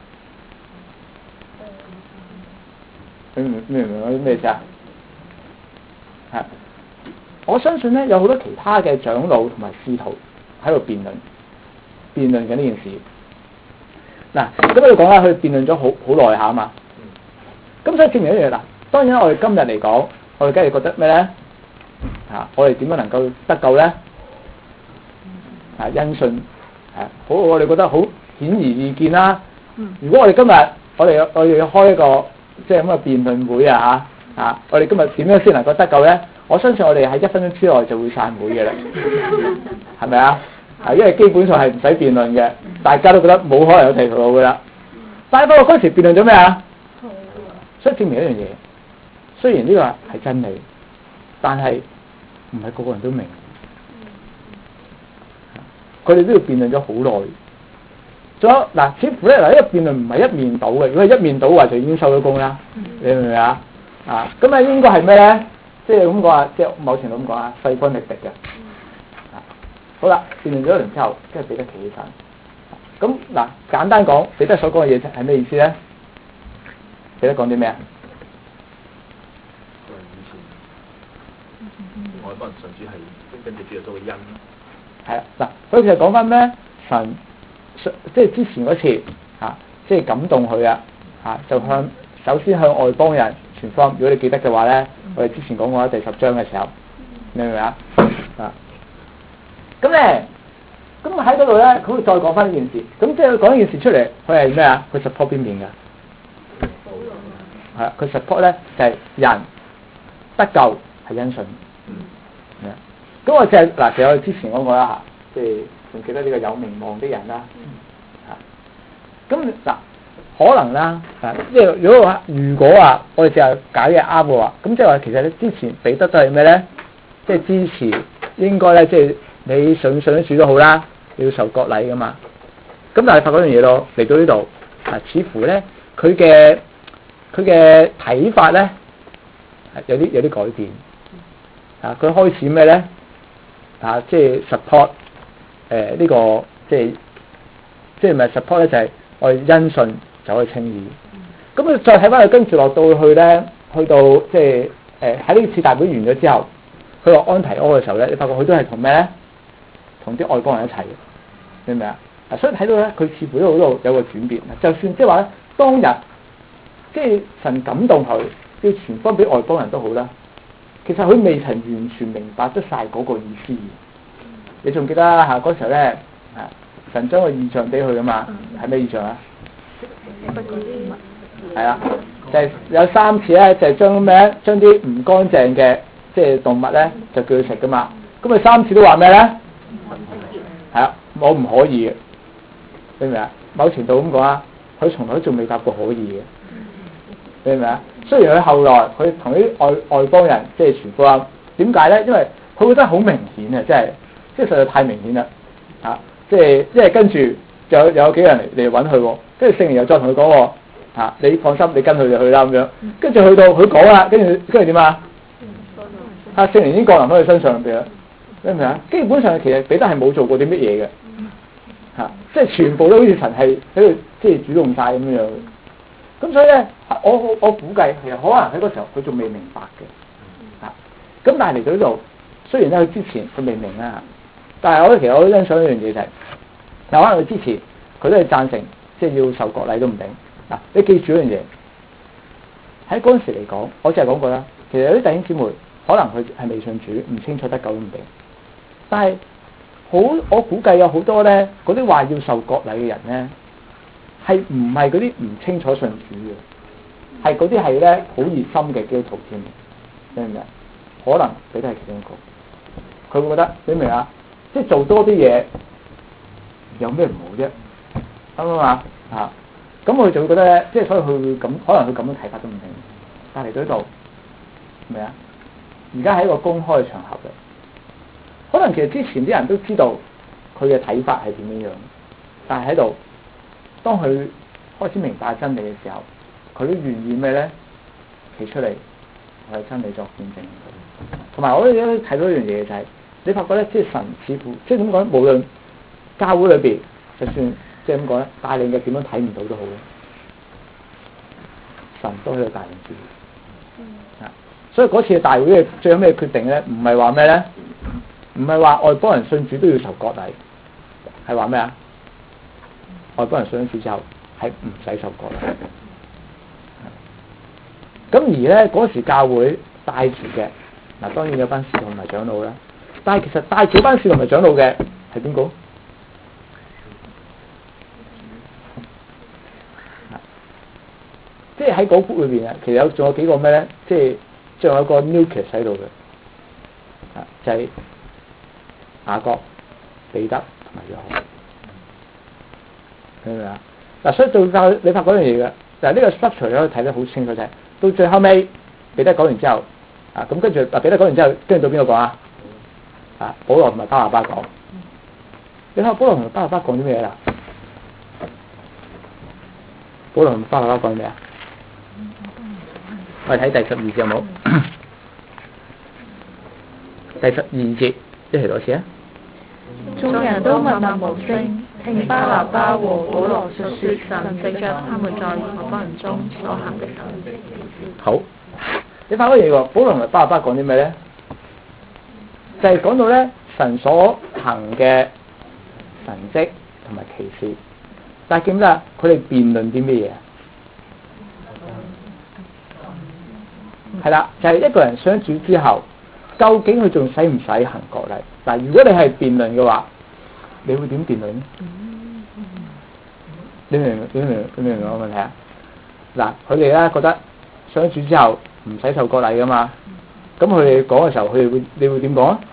你明唔明嗰啲咩意思啊？係，我相信咧有好多其他嘅長老同埋使徒喺度辯論緊呢件事。嗱，咁喺度講啦，佢辯論咗好耐下啊嘛。咁所以證明一樣嘢嗱，當然我哋今日嚟講，我哋梗係覺得咩咧？我哋點樣能夠得救咧？因信好，我哋覺得好顯而易見啦。如果我哋今日我哋要開一個即係咁嘅辯論會我哋今日點樣先能夠得救咧？我相信我哋喺1分鐘之內就會散會嘅啦，係咪啊？因為基本上係唔使辯論嘅，大家都覺得冇可能有地圖路嘅啦。但係不過嗰時辯論咗咩啊？所以證明一樣嘢，雖然呢個係真理，但係唔係個個人都明。佢哋都要辯論咗好耐。仲有嗱，似乎咧呢個辯論唔係一面倒嘅。如果係一面倒嘅話，就已經收咗工啦。你明唔明啊？咁應該係咩咧？即係咁講啊，即係某程度咁講啊，勢均力敵嘅。好啦，辯論咗一輪之後，跟住彼得企起身。咁嗱，簡單講，彼得所講嘅嘢係咩意思咧？彼得講啲咩啊？ 外邦人信主係跟住主耶穌嘅恩。 係啦，嗱，佢其實講翻咩？神即係之前嗰次即係感動佢就首先向外邦人傳福音。如果你記得嘅話咧，我哋之前講過第10章嘅時候，你明唔明啊？咁咧，咁喺嗰度咧，佢會再講翻呢件事。咁即係佢講呢件事出嚟，佢係咩啊？佢 support 邊邊㗎？係佢 support 咧就係人得救係因信。咁我就係嗱，其實我之前講過啦，即係仲記得呢個有名望啲人啦。咁嗱，可能啦，即係如果我哋淨係解嘅啱嘅話，咁即係話其實咧之前彼得都係咩咧？即係支持應該咧，即係你信得主都好啦，你要受割禮噶嘛。咁但係發覺樣嘢咯，嚟到呢度似乎咧佢嘅睇法咧有啲改變。佢開始咩咧？即係 support 呢個即係唔係 support 咧？就係我哋因信就可以稱義。咁佢再睇翻佢跟住落到去咧，去到即係喺呢次大會完咗之後，去落安提阿嘅時候咧，你發覺佢都係同咩咧？同啲外邦人一齊嘅，明唔明啊？所以睇到咧，佢似乎喺度有個轉變。就算即係話咧，當日即係神感動佢要傳福音俾外邦人都好啦。其實佢未曾完全明白得晒嗰個意思。你仲記得嗰時候咧，神將個異象俾佢噶嘛？係咩異象啊？係啦，就係有3次咧，就係將啲唔乾淨嘅即係動物咧，就叫佢食噶嘛。咁佢3次都話咩咧？係啊，我唔可以嘅，明唔明啊？某程度咁講啊，佢從來都仲未答過可以嘅，明唔明啊？雖然佢後來佢同啲外邦人即係傳福音，點解咧？因為佢覺得好明顯啊，即係實在太明顯啦即係因為跟住有幾個人嚟揾佢喎，跟住聖靈又再同佢講你放心，你跟佢就去啦咁樣。跟住去到佢講啦，跟住點啊？聖靈已經降臨喺佢身上邊啦，明唔明啊？基本上其實彼得係冇做過啲乜嘢嘅即係全部都好似神係喺度即係主動晒咁樣。咁所以咧，我估計其實可能喺嗰時候佢仲未明白嘅咁但係嚟到呢度，雖然咧佢之前佢未明啦，但係其實我都欣賞一樣嘢就係，可能佢之前佢都係贊成即係要受割禮都唔定你記住一樣嘢，喺嗰陣時嚟講，我淨係講過啦。其實有啲弟兄姊妹可能佢係未信主，唔清楚得救都唔定。但係我估計有好多咧，嗰啲話要受割禮嘅人咧，係唔係嗰啲唔清楚信主嘅，係嗰啲係咧好熱心嘅基督徒添，明唔明？可能彼得係其中一個。 佢會覺得你明啊？即係做多啲嘢有咩唔好啫？啱唔啱啊？嚇！咁佢就會覺得咧，即係所以佢會咁，可能佢咁樣睇法都唔定。但係嚟到呢度，係咪啊？而家係一個公開嘅場合嘅，可能其實之前啲人都知道佢嘅睇法係點樣樣，但係喺度，當佢開始明白真理嘅時候，佢都願意咩咧？企出嚟為真理作見證。同埋我哋都睇到一樣嘢就係、是，你發覺咧，即係神似乎即係點講？無論教會裏邊，就算即係點講咧，帶領嘅點樣睇唔到都好咧，神都喺度帶領住。所以嗰次嘅大會嘅最後咩決定咧？唔係話咩咧？唔係話外邦人信主都要受割禮，係話咩啊？外邦人信主之後係唔使受割禮。咁而咧嗰時教會帶住嘅嗱，當然有班使徒同埋長老啦。但係其實帶住班使徒同埋長老嘅係邊個？即係喺嗰幅裏邊啊，其實仲有幾個咩咧？即係仲有一個 nucleus 喺度嘅，就係、是、雅各、彼得同埋約翰，明唔明啊？嗱，所以做教你發嗰樣嘢嘅，就係呢個 structure 你可以睇得好清楚，就係到最後尾彼得講完之後，咁跟住彼得講完之後，跟住到邊個講啊？保羅同埋巴拿巴講。你睇下保羅同埋巴拿巴講啲咩啦？保羅同埋巴拿巴講啲咩啊？我哋睇第12節有冇？第12節一齊讀一次啊！ 眾人都默默無聲，聽巴拿巴和保羅述說神藉着他們在外邦人中所行的神蹟。 好，你發覺嘢喎，保羅同埋巴拿巴講啲咩咧？就係講到咧神所行嘅神蹟同埋奇事，但係記唔記得佢哋辯論啲咩嘢啊？係啦，就係、是、一個人信主之後，究竟佢仲使唔使行割禮？嗱，如果你係辯論嘅話，你會點辯論？你明唔明我問題啊？嗱，佢哋咧覺得信主之後唔使受割禮噶嘛，咁佢哋講嘅時候，你會點講啊？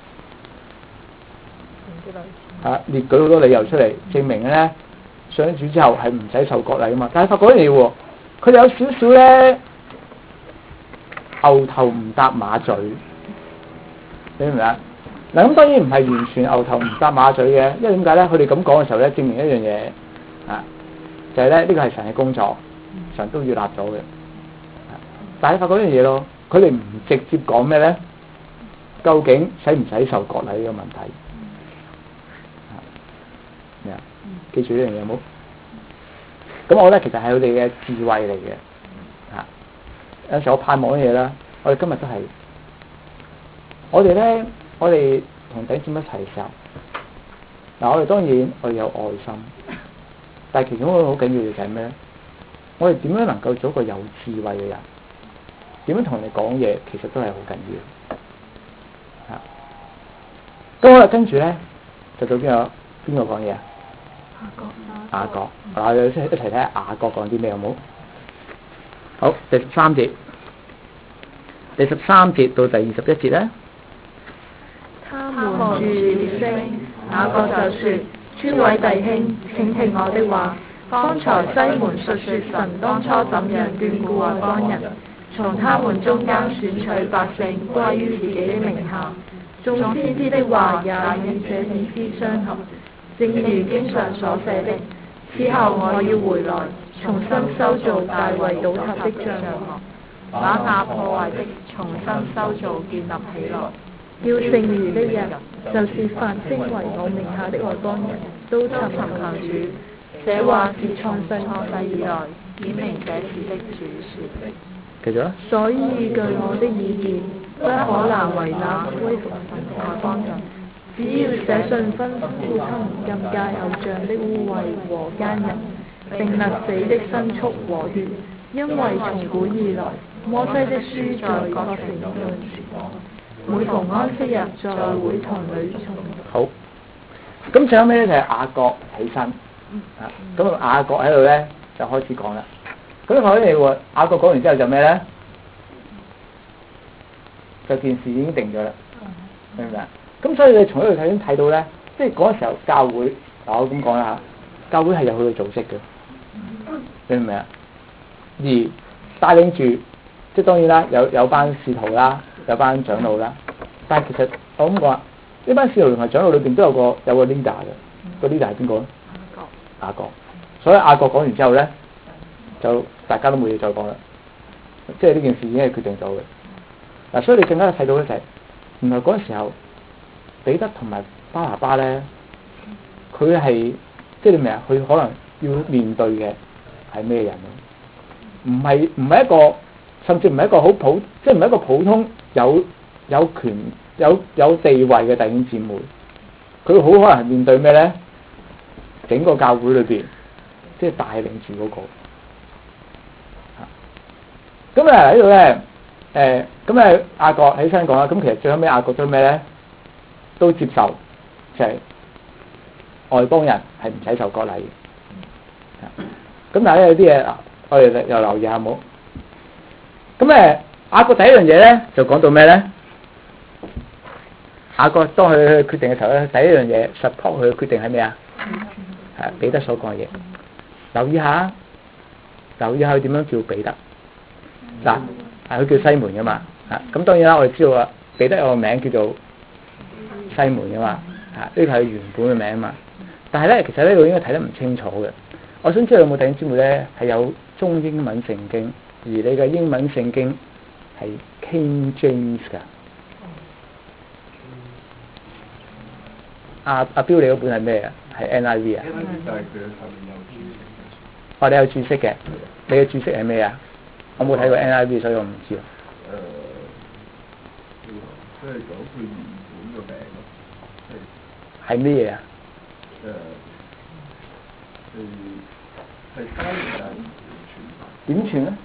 列舉好多理由出嚟證明咧，信主之後係唔使受割禮噶嘛。但係發覺嘢喎，佢哋有少少咧。牛頭唔搭馬嘴，你明唔明啊？嗱，咁當然唔係完全牛頭唔搭馬嘴嘅，因為點解咧？佢哋咁講嘅時候咧，證明一樣嘢就係咧呢個係神嘅工作，神都要立咗嘅。但係發覺一樣嘢咯，佢哋唔直接講咩咧？究竟使唔使受割禮呢個問題？咩啊？記住呢樣嘢有冇？咁我咧其實係佢哋嘅智慧嚟嘅。有時我盼望嘅嘢啦，我哋今日都係，我哋同弟兄姊妹一齊嘅時候，嗱，我哋當然我哋有愛心，但係其中一個好緊要嘅就係咩咧？我哋點樣能夠做一個有智慧嘅人？點樣同你講嘢，其實都係好緊要。咁我哋跟住咧，就到邊個講嘢啊？雅各，我哋一齊睇下雅各講啲咩好冇？好，第13節，第13節到第21節咧。 他們住了聲，雅各就說：諸位弟兄，請聽我的話。方才西門述說神當初怎樣眷顧外邦人，從他們中間選取百姓歸於自己的名下。眾先知的話也與這意思相合，正如經上所寫的：此後我要回來，重新修造大衛倒塌的帳幕，把那破壞的重新修造建立起來。要剩餘的人，就是凡稱為我名下的外邦人，都尋求主。這話是創世以來顯明這事的主說的。 繼續啦。 所以據我的意見，不可難為那恢復神的外邦人，只要寫信吩咐他們禁戒偶像的污穢和奸淫，並勒死的牲畜和血，因為從古以來，摩西的書在各城上說，每逢安息日在會堂裏誦。好，咁最後尾咧就係雅各起身，咁雅各喺度咧就開始講啦。咁後尾喎，雅各講完之後就咩咧？就件事已經定咗啦，明唔明啊？ 咁所以你從呢度睇先睇到咧，即係嗰個時候教會，我咁講啦嚇，教會係有佢嘅組織嘅，你明唔明啊？而帶領住，即係當然啦，有班使徒啦，有班長老啦，但係其實我咁講啊，呢班使徒同埋長老裏邊都有個 leader 嘅，個 leader 係邊個咧？雅各。所以雅各講完之後咧，就大家都冇嘢再講啦，即係呢件事已經係決定咗嘅。嗱，所以你更加睇到咧就係，原來嗰時候彼得同埋巴拿巴咧，佢係即係你明啊？佢可能要面對嘅係咩人咧？唔係一個，甚至唔係一個好即係唔係一個普通有權有地位嘅弟兄姊妹，佢好可能係面對咩咧？整個教會裏邊，即係帶領住嗰個。咁啊喺度咧，咁啊雅各起身講啦，咁其實最後尾雅各都咩咧？都接受，就係外邦人係唔使受割禮嘅。咁但係咧有啲嘢，我哋又留意下冇。咁雅各第一樣嘢咧就講到咩咧？雅各當佢決定嘅時候咧，第一樣嘢 support 佢嘅決定係咩啊？係彼得所講嘅嘢。留意下佢點樣叫彼得。嗱，佢叫西門噶嘛。咁當然啦，我哋知道啊，彼得有個名叫做西門噶嘛。呢個係佢原本嘅名啊嘛。但係咧，其實呢度應該睇得唔清楚嘅。我想知道有冇弟兄姊妹咧係有中英文聖經，而你嘅英文聖經係 King James 㗎。阿標你嗰本係咩啊？係 NIV 啊？ 就係佢上面有注釋。 你有注釋嘅，你嘅注釋係咩啊？我冇睇過 NIV，所以我唔知啊。 即係講佢原本個名咯。 係咩嘢啊？ 係Simon 點串咧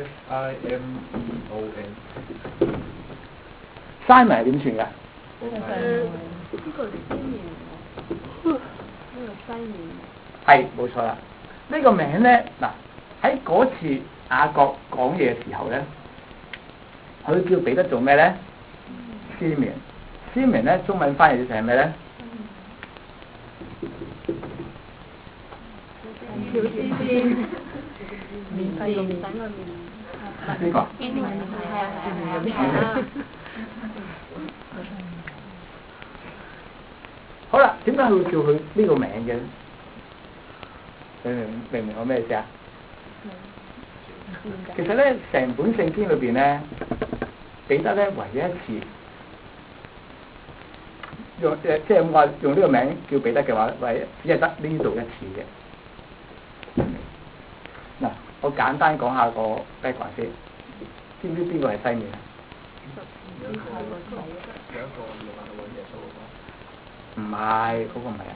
？Simon。Simon 係點串㗎？ 呢個係西面，呢個西面。 係冇錯啦。呢個名咧，嗱喺嗰次雅各講嘢嘅時候咧，佢叫彼得做咩咧？Simon 咧，中文翻譯就係咩咧？ 小絲邊，面細個面， 邊個？好啦，點解佢會叫佢呢個名嘅？你明唔明我咩意思啊？其實咧，成本聖經裏邊咧，彼得咧唯一一次用即係咁話用呢個名叫彼得嘅話，唯一只係得呢度一次嘅。嗱，我簡單講下個 background 先，知唔知邊個係西面啊？唔係，嗰個唔係啊。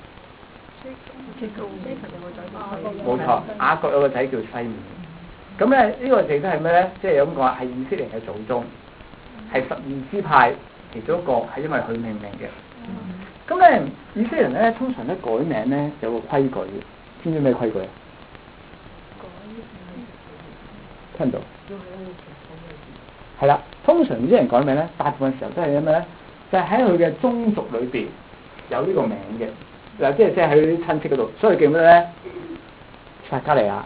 冇錯，雅各有個仔叫西面。咁咧呢個地都係咩咧？即係咁講係以色列嘅祖宗，係12支派其中一個，係因為佢命名嘅。咁咧以色列人咧通常咧改名咧有個規矩嘅，知唔知咩規矩啊？聽到？係啦，通常以色列人改名咧，大部分時候都係咩咧？就係喺佢嘅宗族裏邊有呢個名嘅。嗱，即係喺啲親戚嗰度，所以叫咩咧？撒迦利亞。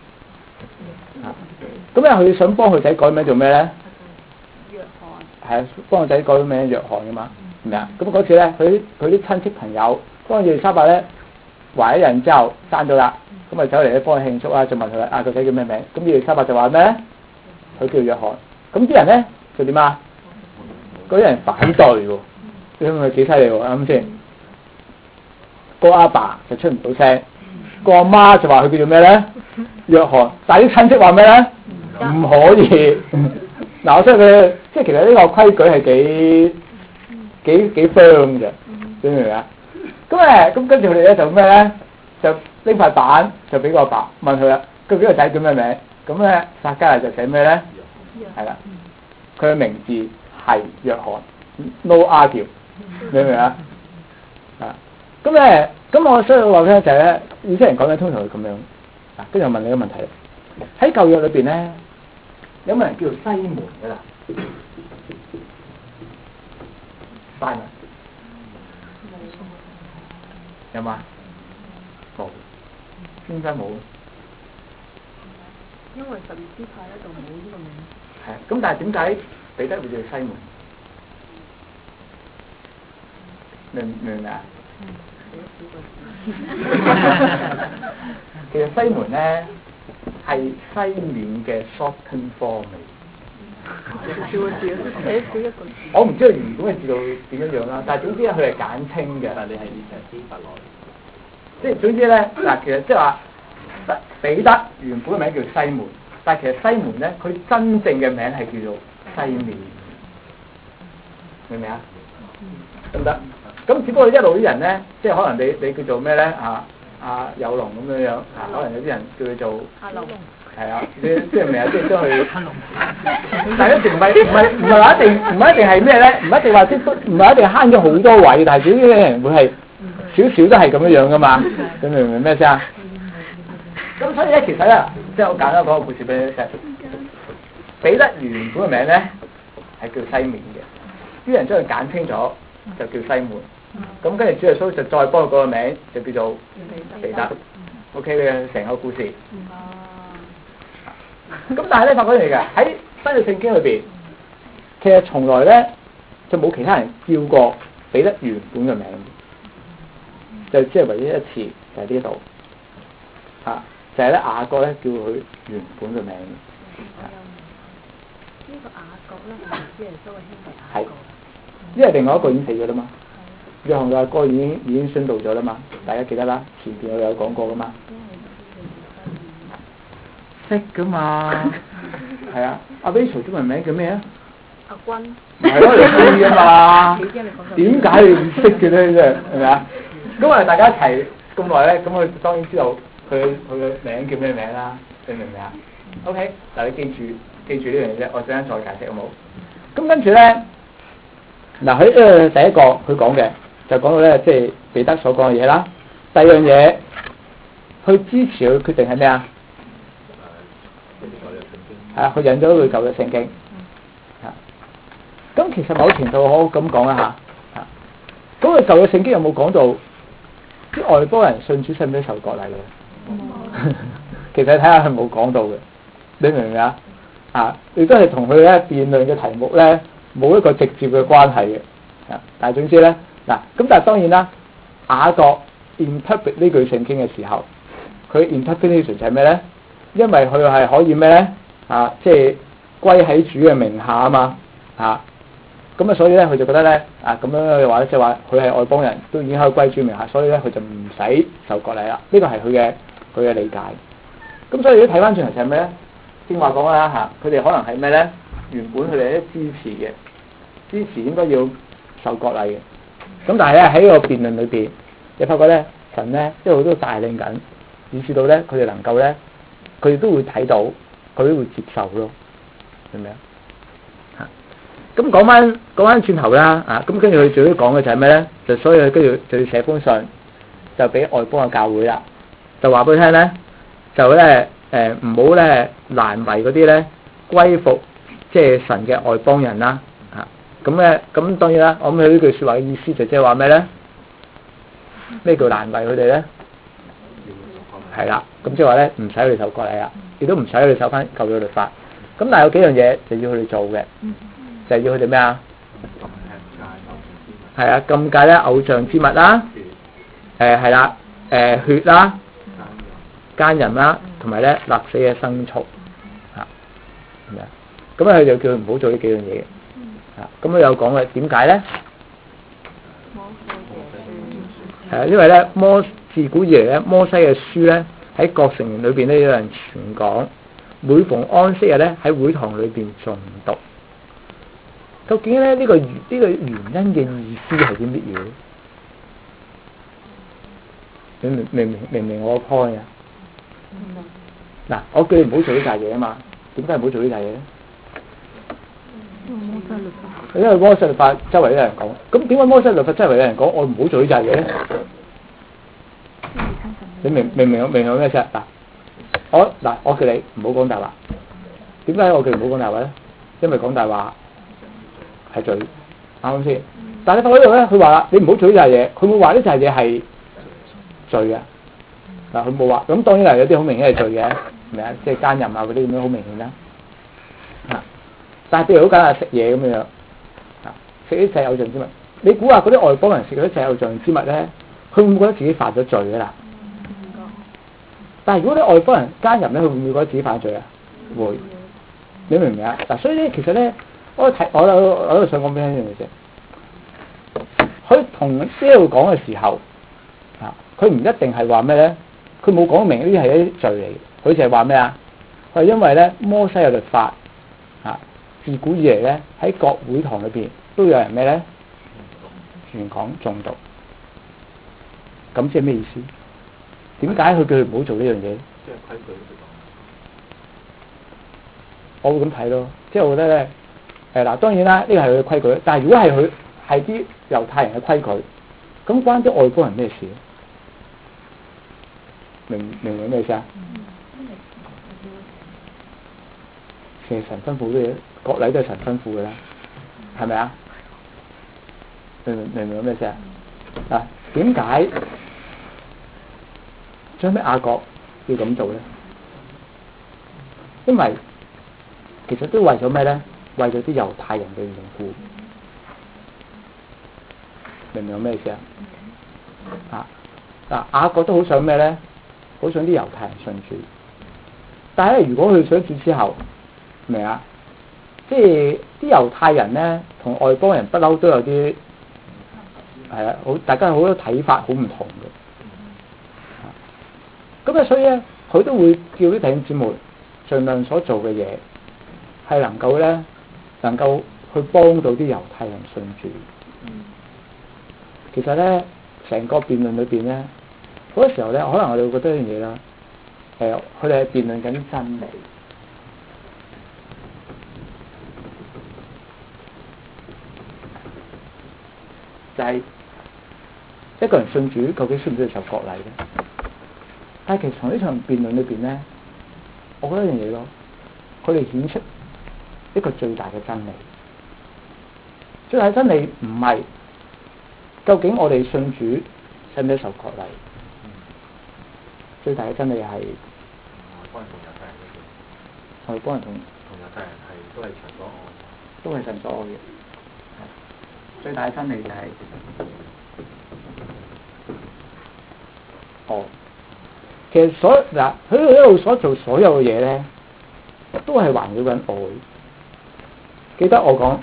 咁咧，佢想幫佢仔改名做咩咧？約翰。係啊，幫個仔改名約翰㗎嘛，係咪啊？咁嗰次咧，佢啲親戚朋友幫耶利沙伯咧懷咗孕之後生咗啦，咁咪走嚟咧幫佢慶祝啊，就問佢啦：個仔叫咩名？咁耶利沙伯就話咩咧？佢叫約翰。咁啲人咧就點啊？嗰啲人反對喎，你睇佢幾犀利喎？啱先？個阿爸就出唔到聲，個阿媽就話佢叫做咩咧？約翰，但係啲親戚話咩咧？唔可以。嗱，我相信佢即係其實呢個規矩係幾 firm 嘅，明唔明啊？咁跟住佢哋咧就咩咧？就拎塊板就俾個阿爸問佢啦，究竟個仔叫咩名？咁咧撒迦利就寫咩咧？係啦，佢嘅名字係約翰 ，no argue， 明唔明啊？啊！咁我需要話咧就係咧，以色列人講緊通常係咁樣。嗱，跟住我問你一個問題，喺舊約裏邊咧，有冇人叫做西門㗎啦？西門有冇啊？冇，點解冇？ 因為十二支派咧就冇呢個名。 係，咁但係點解彼得會叫西門？明唔明啊？其實西門咧係西面嘅 shorten form 嚟。 少個字，寫少一個字。 我唔知道原本嘅字道點樣樣啦，但係總之佢係簡稱嘅。 但係你係以成篇佛來， 即係總之咧嗱，其實即係話彼得原本嘅名叫西門，但係其實西門咧佢真正嘅名係叫做西面，明唔明啊？得唔得？咁只不過一路啲人咧，即係可能你叫做咩咧有龍咁樣樣可能有啲人叫佢做阿龍。 係啊，即係明啊，即係將佢，但係一定唔係話一定係咩咧？唔一定話唔係一定慳咗好多位，但係少啲人會係少少都係咁樣樣噶嘛？你明唔明咩先啊？咁所以咧，其實咧，即係我簡單講個故事俾你聽。彼得原本嘅名咧係叫西面嘅，啲人將佢簡稱咗就叫西門。咁跟住主耶穌就再幫佢嗰個名就叫做彼得。OK 嘅成個故事。咁但係咧發覺嚟嘅喺新約聖經裏邊，其實從來咧就冇其他人叫過彼得原本嘅名，就只係唯一一次就係呢度就係咧雅各咧叫佢原本嘅名。 呢個雅各咧係主耶穌嘅兄弟雅係各。 因為另外一個已經死咗啦嘛，約翰嘅阿哥已經殉道咗啦嘛，大家記得啦，前邊我有講過噶嘛。識噶嘛，係啊，阿 Rachel 中文名叫咩啊？ 阿君。 係咯，你知噶嘛？點解你唔識嘅咧？真係係咪啊？咁啊，大家一齊咁耐咧，咁我當然知道佢嘅名叫咩名啦，你明唔明啊 ？OK， 嗱你記住呢樣嘢啫，我陣間再解釋好冇？咁跟住咧，嗱喺第一個佢講嘅就講到咧，即係彼得所講嘅嘢啦。第二樣嘢，去支持佢決定係咩啊？佢引咗佢舊嘅聖經，咁其實某程度我咁講一下，咁佢舊嘅聖經有冇講到啲外邦人信主使唔使受割禮嘅？其實睇下佢冇講到嘅，你明唔明啊？亦都係同佢咧辯論嘅題目咧冇一個直接嘅關係嘅，但係總之咧咁但係當然啦，雅各 interpret 呢句聖經嘅時候，佢 interpretation 就係咩咧？因為佢係可以咩咧？即係歸喺主嘅名下啊嘛，咁所以咧佢就覺得咧咁樣嘅話咧，即係話佢係外邦人都已經可以歸主名下，所以咧佢就唔使受割禮啦。呢個係佢嘅理解。咁所以如果睇翻轉頭就係咩咧？正話講啦佢哋可能係咩咧？原本佢哋都支持應該要受割禮嘅。咁但係咧喺個辯論裏邊，你發覺咧神咧一路都帶領緊，以至到咧佢哋能夠咧，佢哋都會睇到。佢都會接受咯，明唔明啊？咁講翻轉頭啦，咁跟住佢最尾講嘅就係咩咧？就所以佢跟住就要寫封信，就俾外邦嘅教會啦，就話俾佢聽咧，就咧唔好咧難為嗰啲咧歸服即係神嘅外邦人啦，咁當然啦，我諗佢呢句説話嘅意思就即係話咩咧？咩叫難為佢哋咧？係啦，咁即係話咧唔使佢哋受割禮啦。亦都唔使佢哋守翻舊約律法，咁但係有幾樣嘢就要佢哋做嘅，就係要佢哋咩啊？係啊，禁戒咧偶像之物啦，係啦，血啦、奸淫啦，同埋咧勒死嘅牲畜，係咪啊？咁佢就叫佢唔好做呢幾樣嘢嘅，咁佢有講嘅點解咧？係啊，因為咧自古以嚟咧摩西嘅書咧。喺各成員裏邊咧，有人傳講，每逢安息日咧喺會堂裏邊誦讀。究竟咧呢個原因嘅意思係啲乜嘢？你明唔明我個 point 啊？嗱，我叫你唔好做呢扎嘢啊嘛，點解唔好做呢扎嘢咧？因為摩西律法周圍有人講，咁點解摩西律法周圍有人講我唔好做呢扎嘢咧？你明唔明咩啫？我叫你唔好講大話。點解我叫你唔好講大話咧？因為講大話係罪，啱唔啱先？但係你發覺呢度咧，佢話啦，你唔好做呢扎嘢，佢冇話呢扎嘢係罪啊？嗱，佢冇話，咁當然係有啲好明顯係罪嘅，係咪啊？即係奸淫啊嗰啲咁樣好明顯啦。啊，但係譬如好簡單食嘢咁樣，啊，食啲祭偶像之物，你估下嗰啲外邦人食嗰啲祭偶像之物咧，佢會唔會覺得自己犯咗罪㗎啦？但係如果啲外邦人奸淫咧，佢會唔會覺得自己犯罪啊？會，你明唔明啊？嗱，所以咧，其實咧，我都想講俾你聽一樣嘢啫。佢同呢度講嘅時候，啊，佢唔一定係話咩咧？佢冇講明呢啲係一啲罪嚟，佢就係話咩啊？佢係因為咧摩西嘅律法，啊，自古以嚟咧喺各會堂裏邊都有人咩咧？傳講誦讀，咁即係咩意思？點解佢叫佢唔好做呢樣嘢？ 即係規矩嚟講。 我會咁睇咯，即係我覺得咧，嗱當然啦，呢個係佢嘅規矩，但係如果係佢係啲猶太人嘅規矩，咁關啲外邦人咩事？明唔明咩意思啊？其實神吩咐啲嘢，各禮都係神吩咐嘅啦，係咪啊？明唔明咩意思啊？啊，點解最尾雅各要咁做咧？因為其實都為咗咩咧？為咗啲猶太人嘅緣故，明唔明咩意思啊？嗱，雅各都好想咩咧？好想啲猶太人信主，但係咧，如果佢信主之後，明啊？即係啲猶太人咧，同外邦人不嬲都有啲係啊，好大家好多睇法好唔同嘅。咁啊，所以咧，佢都會叫啲弟兄姊妹盡量所做嘅嘢係能夠去幫到啲猶太人信主。其實咧，成個辯論裏邊咧，好多時候咧，可能我哋會覺得一樣嘢啦。佢哋係辯論緊真理，就係一個人信主究竟需唔需要受割禮咧？但係其實從呢場辯論裏邊咧，我覺得一樣嘢咯，佢哋顯出一個最大嘅真理。最大嘅真理唔係究竟我哋信主使唔使受割禮，最大嘅真理係我哋幫人同猶太人係都係神所愛，都係神所愛嘅。最大嘅真理就係、其實佢一路所做所有嘅嘢咧，都係環繞緊愛。記得我講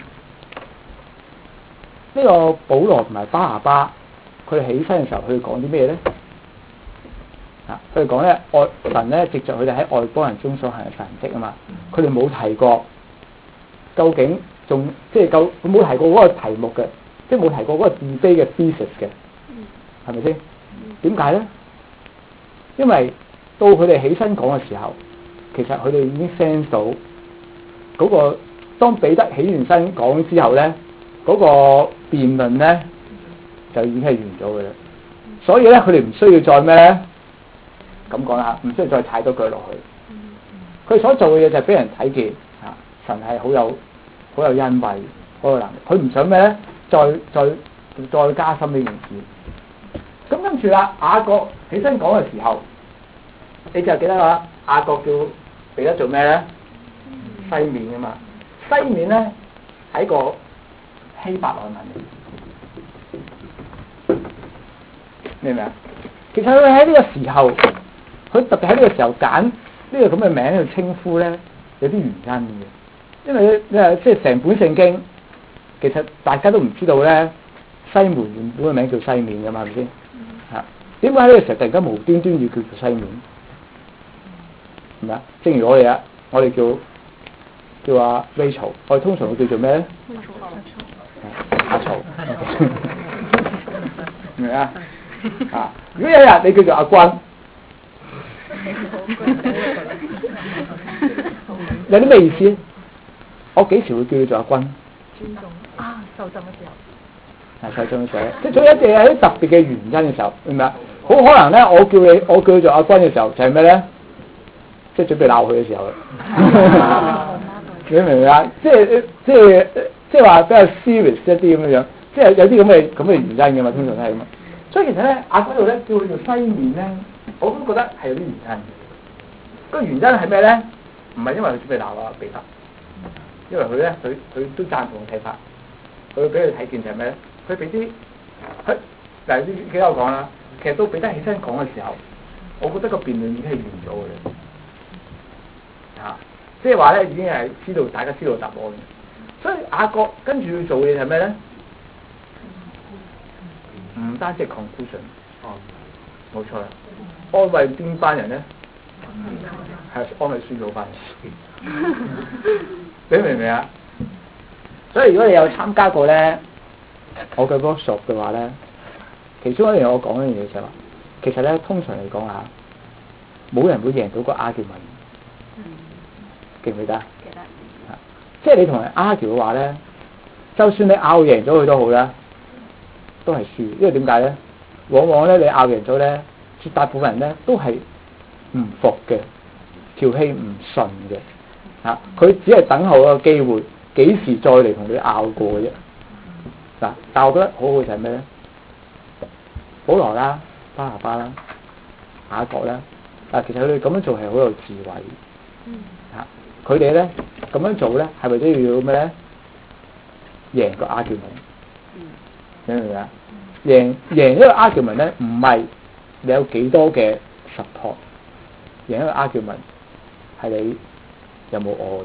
呢個保羅同埋巴拿巴，佢哋起身嘅時候，佢哋講啲咩咧？佢哋講咧，神咧藉著佢哋喺外邦人中所行嘅神蹟啊嘛，佢哋冇提過究竟仲即係佢冇提過嗰個題目嘅，即係冇提過嗰個自卑嘅 thesis 嘅，係咪先？點解咧？因為到佢哋起身講嘅時候，其實佢哋已經 sense 到嗰個當彼得起完身講之後咧，嗰個辯論咧就已經係完咗嘅啦。所以咧，佢哋唔需要再咩咧？咁講啦，唔需要再踩多句落去。佢所做嘅嘢就係俾人睇見，神係好有恩惠，好有能力。佢唔想咩咧？再加深呢件事。咁跟住啦，雅各起身講嘅時候，你就記得啦，雅各叫彼得做咩咧？西面噶嘛，西面咧係個希伯來文嚟，明唔明啊？其實佢喺呢個時候，佢特別喺呢個時候揀呢個咁嘅名喺度稱呼咧，有啲原因嘅。因為即係成本聖經，其實大家都唔知道咧，西門原本嘅名叫西面噶嘛，係咪先？嚇，點解喺呢個時候突然間無端端要叫做西面？係咪啊？正如我哋叫阿 Rachel， 我哋通常會叫做咩咧？阿曹，明唔明啊？如果有一日你叫做阿君，有啲咩意思？我幾時會叫你做阿君？ 尊重啊，受浸嘅時候。 受浸嘅時候，即係總有一啲有啲特別嘅原因嘅時候，明唔明啊？好可能咧，我叫佢做阿君嘅時候，就係咩咧？即係準備鬧佢嘅時候啦。你明唔明啊？即係話比較 serious 一啲咁嘅樣，即係有啲咁嘅原因嘅嘛，通常都係咁。 所以其實咧，雅各度咧叫佢做西面咧，我都覺得係有啲原因嘅。個原因係咩咧？唔係因為佢準備鬧啊彼得，因為佢咧佢都贊同我睇法，佢俾佢睇見就係咩咧？佢俾啲佢嗱啲幾有講啦，其實到彼得起身講嘅時候，我覺得個辯論已經係完咗嘅啦，嚇，即係話咧已經係大家知道答案嘅。所以雅各跟住要做嘅嘢係咩咧？唔單止係 conclusion， 冇錯啦，安慰邊班人咧？係安慰孫老班人，你明唔明啊？所以如果你有參加過咧，我嘅 workshop 嘅話咧，其中一樣我講一樣嘢就係話，其實咧通常嚟講下，冇人會贏到個 argument， 記唔記得？記得。即係你同人 argue 嘅話咧，就算你拗贏咗佢都好啦，都係輸，因為點解咧？往往咧你拗贏咗咧，絕大部分人咧都係唔服嘅，條氣唔順嘅，嚇佢只係等候一個機會，幾時再嚟同你拗過嘅啫。嗱，但係我覺得好好就係咩咧？保羅啦、巴拿巴啦、雅各啦，嗱其實佢哋咁樣做係好有智慧，嚇佢哋咧咁樣做咧係為咗要咩咧？贏個 argument， 明唔明啊？贏一個 argument 咧，唔係你有幾多嘅 support， 贏一個 argument 係你有冇愛。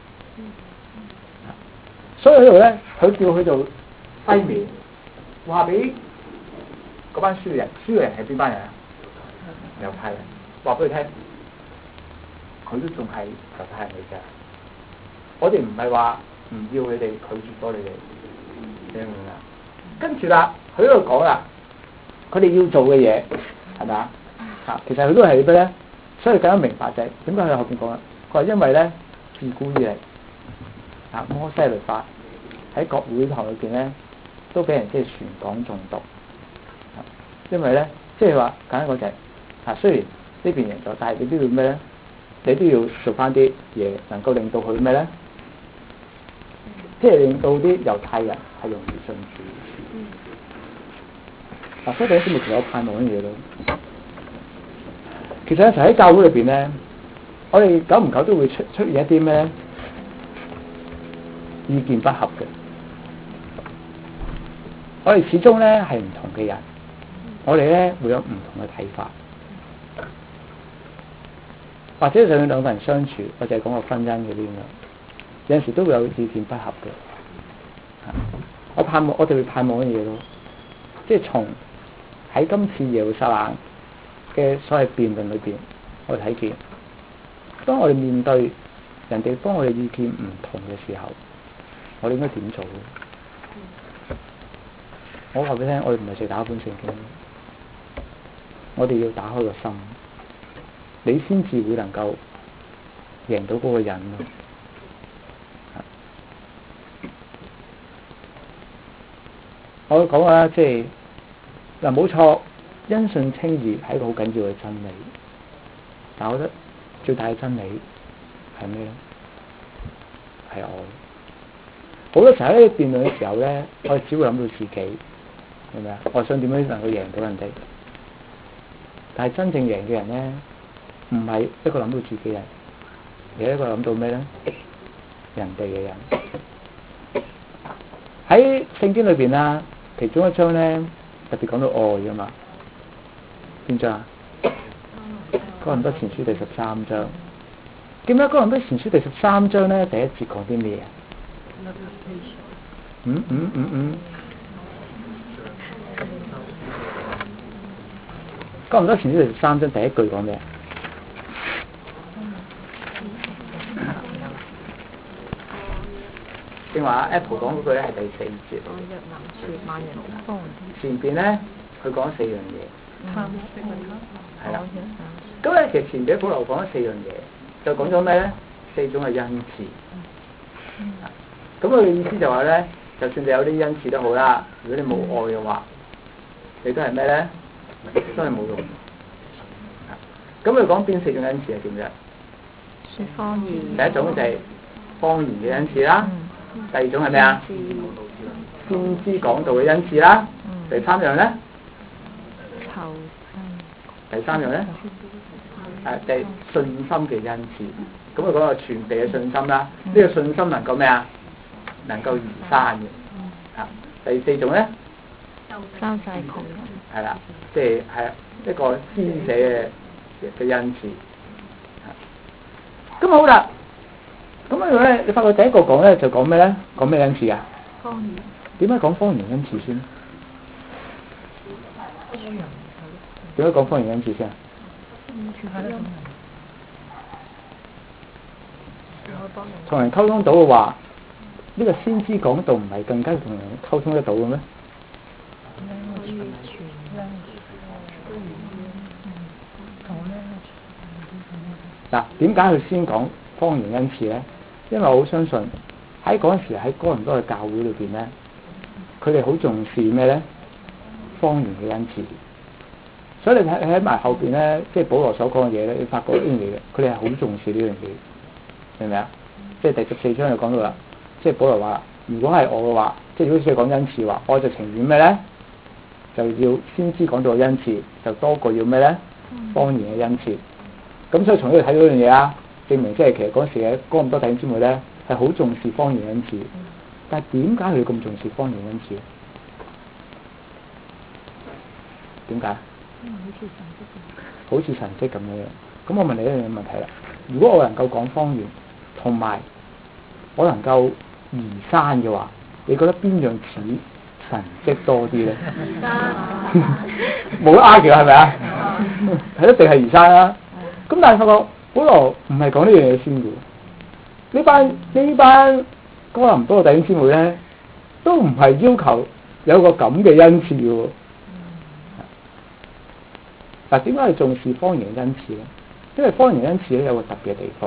所以喺度咧，佢叫佢做西面，話俾嗰班輸嘅人係邊班人啊？猶太人，話俾佢聽，佢都仲係猶太人嚟嘅。我哋唔係話唔要你哋，拒絕咗你哋，你明唔明啊？跟住啦，佢喺度講啦，佢哋要做嘅嘢係咪啊？啊，其實佢都係咩咧？所以更加明白就係點解佢後邊講啦？佢話因為咧自古以嚟啊摩西律法喺各會堂裏邊咧都俾人即係傳講誦讀，因為咧即係話簡單講就係啊，雖然呢邊贏咗，但係你都要咩咧？你都要做翻啲嘢，能夠令到佢咩咧？即係令到啲猶太人係容易信主。嗱，所以第一節目其實有盼望嘅嘢咯。其實有時喺教會裏邊咧，我哋久唔久都會出現一啲咩意見不合嘅。我哋始終咧係唔同嘅人，我哋咧會有唔同嘅睇法，或者就算兩個人相處，或者係講個婚姻嗰啲咁樣，有陣時都會有意見不合嘅。我哋會盼望嘅嘢咯，即係從喺今次耶路撒冷嘅所謂辯論裏邊，我哋睇見，當我哋面對人哋幫我哋意見唔同嘅時候，我哋應該點做咧？我話俾你聽，我哋唔係淨打本聖經，我哋要打開個心，你先至會能夠贏到嗰個人咯。我講啦，即係嗱，冇錯，因信稱義係一個好緊要嘅真理。但我覺得最大嘅真理係咩咧？係愛。好多時候喺辯論嘅時候咧，我哋只會諗到自己，係咪啊？我想點樣能夠贏到人哋？但係真正贏嘅人咧，唔係一個諗到自己人，而係一個諗到咩咧？人哋嘅人。喺聖經裏邊啦，其中一章咧特別講到愛㗎嘛。邊章啊？哥林多前書第13章。點解哥林多前書第13章咧第一節講啲咩啊？哥林多前書第13章第一句講咩？正話 Apple 講嗰句咧係第4節。前邊咧佢講4樣嘢。係啦。咁咧其實前邊保羅講咗4樣嘢，就講咗咩咧？4種嘅恩賜。咁佢嘅意思就話咧，就算你有啲恩賜都好啦，如果你冇愛嘅話，你都係咩咧？都係冇用。咁佢講邊4種恩賜係點啫？說方言。第一種就係方言嘅恩賜啦。第二種係咩啊？先知講道嘅恩賜啦。第三樣咧？ 第三樣咧，就係信心嘅恩賜。咁佢講個傳遞嘅信心啦，呢個信心能夠咩啊？能夠移山嘅。啊，第四種咧， 收晒窮人。 係啦，即係一個施捨嘅恩賜。咁好啦，咁樣咧，你發覺第一個講咧就講咩咧？講咩恩賜啊？ 方言。 點解講方言恩賜先？點解講方言恩賜先啊？同人溝通到嘅話，呢個先知講道唔係更加同人溝通得到嘅咩？嗱，點解佢先講方言恩賜咧？因為我好相信喺嗰陣時喺哥林多嘅教會裏邊咧，佢哋好重視咩咧？方言嘅恩賜。所以你睇埋後邊咧，即係保羅所講嘅嘢咧，你發覺呢樣嘢嘅，佢哋係好重視呢樣嘢，明唔明啊？即係第14章就講到啦，即係保羅話：如果係我嘅話，即係如果佢講恩賜話，我就情願咩咧？就要先知講到嘅恩賜，就多過要咩咧？方言嘅恩賜。咁所以從呢度睇到一樣嘢啊，證明即係其實嗰時嘅哥林多弟兄姊妹咧係好重視方言恩賜。但係點解佢哋咁重視方言恩賜？點解？好似神蹟咁樣。咁我問你一樣問題啦，如果我能夠講方言，同埋我能夠移山嘅話，你覺得邊樣似神蹟多啲咧？冇得 argue 係咪啊？係一定係移山啦。咁但係發覺保羅唔係講呢樣嘢先嘅。呢班哥林多嘅弟兄姊妹咧，都唔係要求有個咁嘅恩賜嘅。嗱，點解係重視方言恩賜咧？因為方言恩賜咧有個特別嘅地方。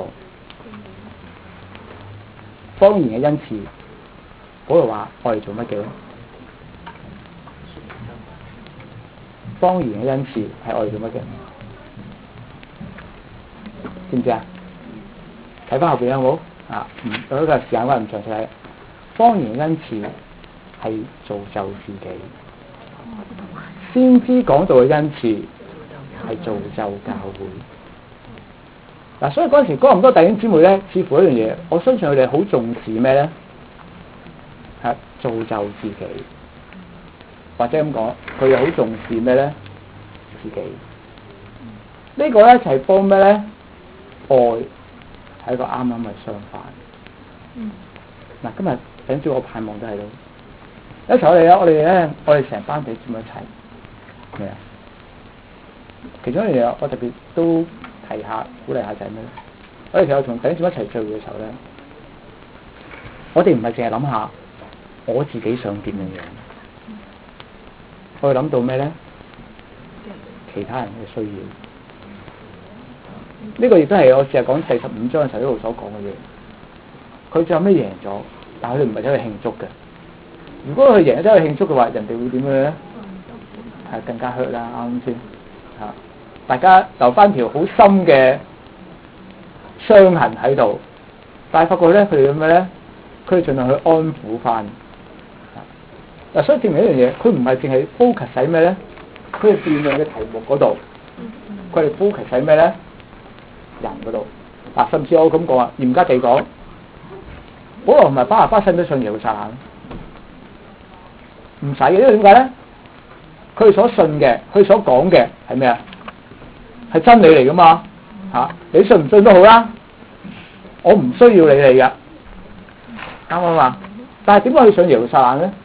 方言嘅恩賜，保羅話我哋做乜嘅咧？方言嘅恩賜係我哋做乜嘅？知唔知啊？睇翻後邊有冇啊？有一個時間我唔詳細睇。方言恩賜係造就自己，先知講道嘅恩賜係造就教會。嗱，所以嗰陣時哥林多弟兄姊妹咧，似乎一樣嘢，我相信佢哋好重視咩咧？係造就自己，或者咁講，佢哋好重視咩咧？自己。呢個咧就係幫咩咧？愛係一個啱啱嘅相反。嗱，今日等住我盼望都係咯。一齊我哋成班弟兄姊妹一齊咩啊？其中一樣嘢我特別都提下鼓勵下就係咩咧？我哋其實同弟兄姊妹一齊聚會嘅時候咧，我哋唔係淨係諗下我自己想點樣樣，我哋諗到咩咧？其他人嘅需要。呢個亦都係我成日講第15章嘅時候一路所講嘅嘢。佢最後尾贏咗，但係佢唔係走去慶祝嘅。如果佢贏咗走去慶祝嘅話，人哋會點樣咧？係更加 hurt 啦，啱唔啱先？嚇！大家留翻條好深嘅傷痕喺度，但係發覺咧，佢哋咁嘅咧，佢哋盡量去安撫翻。嗱，所以證明一樣嘢，佢唔係淨係 focus 喺咩咧？佢哋辯論嘅題目嗰度，佢哋 focus 喺咩咧？人嗰度。嗱，甚至我咁講啊，嚴格地講，保羅同埋巴拿巴使唔使上耶路撒冷？唔使嘅，因為點解咧？佢哋所信嘅，佢哋所講嘅係咩啊？係真理嚟噶嘛？嚇，你信唔信都好啦，我唔需要你哋噶，啱唔啱啊？但係點解佢上耶路撒冷咧？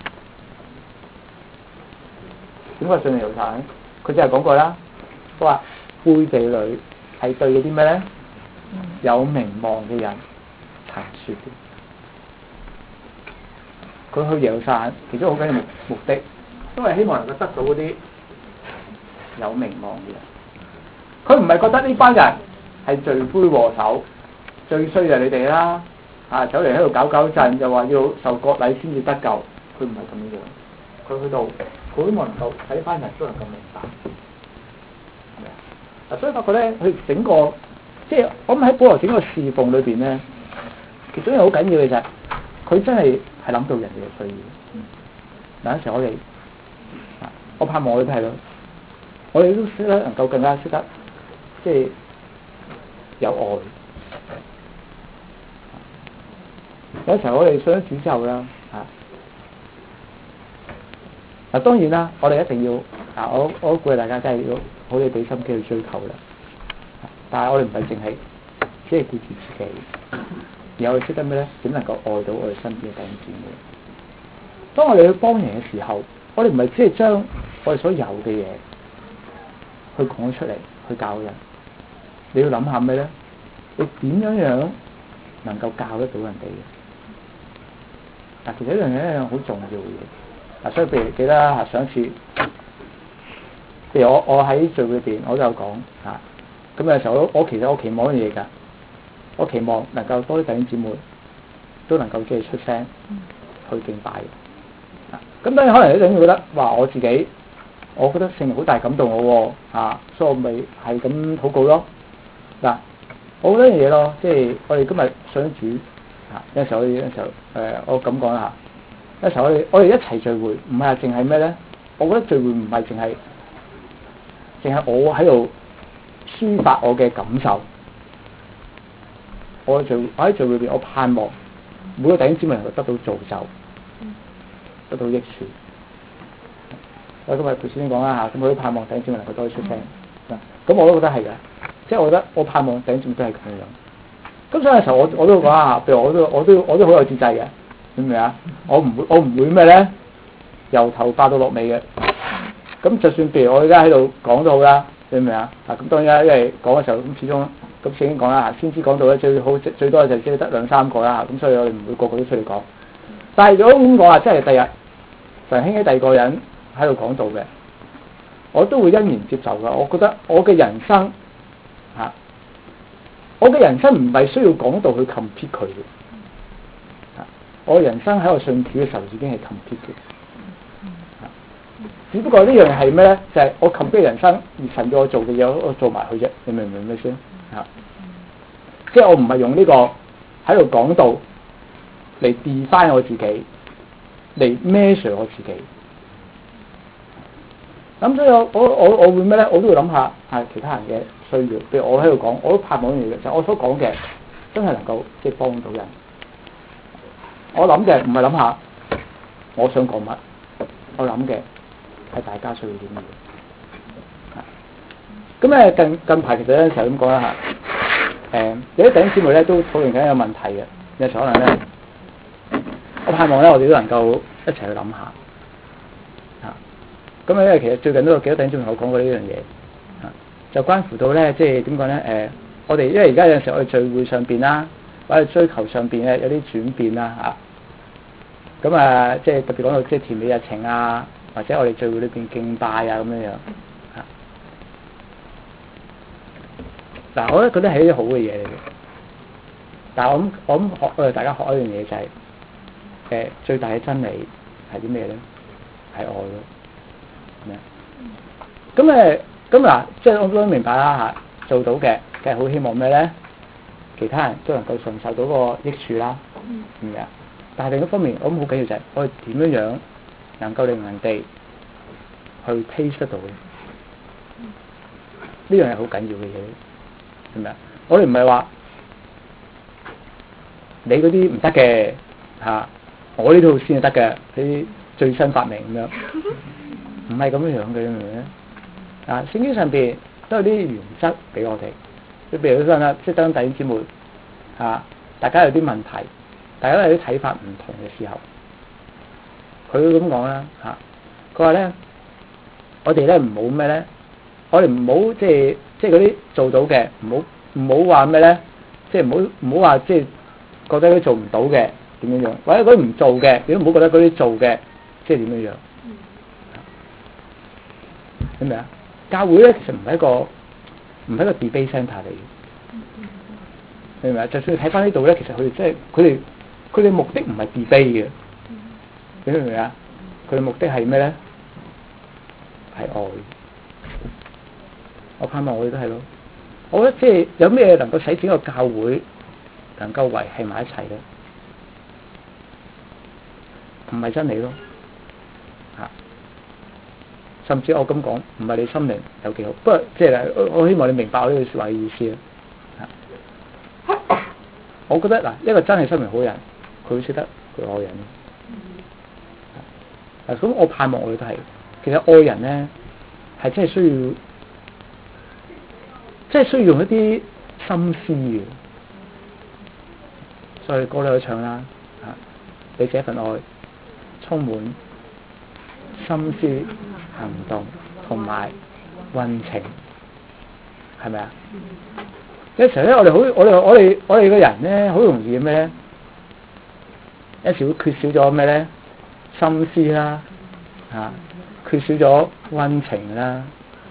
點解上耶路撒冷？佢真係講過啦，佢話背地裏係對嗰啲咩咧？有名望嘅人談説嘅。佢去耶路撒冷，其中好緊要目的，都係希望能夠得到嗰啲有名望嘅人。佢唔係覺得呢班人係罪魁禍首，最衰就係你哋啦，走嚟喺度搞搞震，又話要受割禮先至得救。佢唔係咁樣樣，佢去到佢希望能夠使呢班人都能夠明白。嗱，所以發覺咧，佢整個即係我諗喺保羅整個侍奉裏邊咧，其中一樣好緊要嘅就係佢真係諗到人哋嘅需要。嗱，有時我哋，我盼望我哋都係咯， 我哋都識得能夠更加識得即係有愛。有時候我哋信咗主之後啦，嗱當然啦，我哋一定要我鼓勵大家真係要好哋俾心機去追求啦。但係我哋唔係淨係即係顧住自己，而我哋識得咩咧？點能夠愛到我哋身邊嘅弟兄姊妹？當我哋去幫人嘅時候，我哋唔係只係將我哋所有嘅嘢去講出嚟，去教人。你要諗下咩咧？你點樣能夠教得到人哋嘅？嗱，其實呢樣嘢係一樣好重要嘅嘢。嗱，所以譬如記得上一次，譬如我喺聚會裏邊我都有講咁有時候我其實我期望一樣嘢㗎，我期望能夠多啲弟兄姊妹都能夠即係出聲去敬拜。咁當然可能你哋會覺得話我自己，我覺得聖靈好大感動我所以我咪係咁禱告咯。嗱，我覺得一樣嘢咯，即係我哋今日信主有時候我咁講啦有時候我哋一齊聚會，唔係淨係咩咧？我覺得聚會唔係淨係我喺度抒發我嘅感受。我喺聚會裏邊，我盼望每個弟兄姊妹能夠得到造就，得到益處。我今日頭先講啦咁我都盼望弟兄姊妹能夠多啲出聲。咁我都覺得係嘅，即係我覺得我盼望弟兄姊妹都係咁樣。咁所以有時候我都講譬如我都好有節制嘅，明唔明啊？我唔會咩咧？由頭爆到落尾嘅。咁就算譬如我而家喺度講都好啦，明唔明啊？咁當然啦，因為講嘅時候咁始終咁聖經講啦先知講到咧最多就只係得2-3個啦，咁所以我哋唔會個個都出嚟講。但係如果咁講即係第日神興起第二個人喺度講道嘅，我都會欣然接受噶。我覺得我嘅人生我嘅人生唔係需要講道去 complete 佢嘅，我嘅人生喺我信主嘅時候已經係 complete 嘅，只不過呢樣係咩咧？就係我 complete 人生而神叫我做嘅嘢，我做埋佢啫。你明唔明咩先？即係我唔係用呢個喺度講道嚟 define 我自己，嚟 measure 我自己。咁所以我會咩咧？我都會諗下其他人嘅需要。譬如我喺度講，我都盼望一樣嘢，就係我所講嘅真係能夠即係幫到人。我諗嘅唔係諗下我想講乜，我諗嘅係大家需要啲乜嘢。咁咧近排其實有陣時候咁講啦有啲弟兄姊妹咧都討論緊一個問題嘅，有時候可能咧，我盼望咧我哋都能夠一齊去諗下。咁因為其實最近都有幾多弟兄姊妹同我講過呢樣嘢，就關乎到咧，即係點講咧？我哋因為而家有陣時我哋聚會上邊啦，或者追求上邊咧有啲轉變啦咁即係特別講到即係甜美日程或者我哋聚會裏邊敬拜咁樣嗱，我覺得係一啲好嘅嘢嚟嘅。但係我諗我哋大家學一樣嘢就係最大嘅真理係啲咩咧？係愛咯。咁嗱，即係我都明白啦做到嘅，梗係好希望咩咧？其他人都能夠承受到個益處啦，係咪啊？但係另一方面，我諗好緊要就係我哋點樣能夠令人哋去 taste 得到嘅，呢樣係好緊要嘅嘢，係咪啊？我哋唔係話你嗰啲唔得嘅我呢套先係得嘅，啲最新發明咁樣。唔係咁樣樣嘅，明唔明啊？聖經上邊都有啲原則俾我哋。你譬如嗰陣啦，即係當弟兄姊妹大家有啲問題，大家有啲睇法唔同嘅時候，佢都咁講啦佢話咧，我哋咧唔好咩咧，我哋唔好即係嗰啲做到嘅，唔好話咩咧，即係唔好話即係覺得佢做唔到嘅點樣樣，或者嗰啲唔做嘅，你都唔好覺得嗰啲做嘅即係點樣樣。明唔明啊？教會咧其實唔係一個 debate centre 嚟嘅，明唔明啊？就算你睇翻呢度咧，其實佢哋即係佢哋目的唔係 debate 嘅，你明唔明啊？佢哋目的係咩咧？係愛。我盼望我哋都係咯。我覺得即係有咩能夠使整個教會能夠維繫埋一齊咧？唔係真理咯， 甚至我咁講，唔係你心靈有幾好，不過即係我希望你明白我呢句説話嘅意思啊。我覺得嗱，一個真係心靈好人，佢會識得去愛人。咁我盼望我哋都係，其實愛人咧係真係需要用一啲心思嘅，所以歌都有唱啦，你這份愛充滿心思、行動同埋溫情，係咪啊？有時候咧，我哋個人咧，好容易咩咧？有時會缺少咗咩咧？心思啦，缺少咗溫情啦。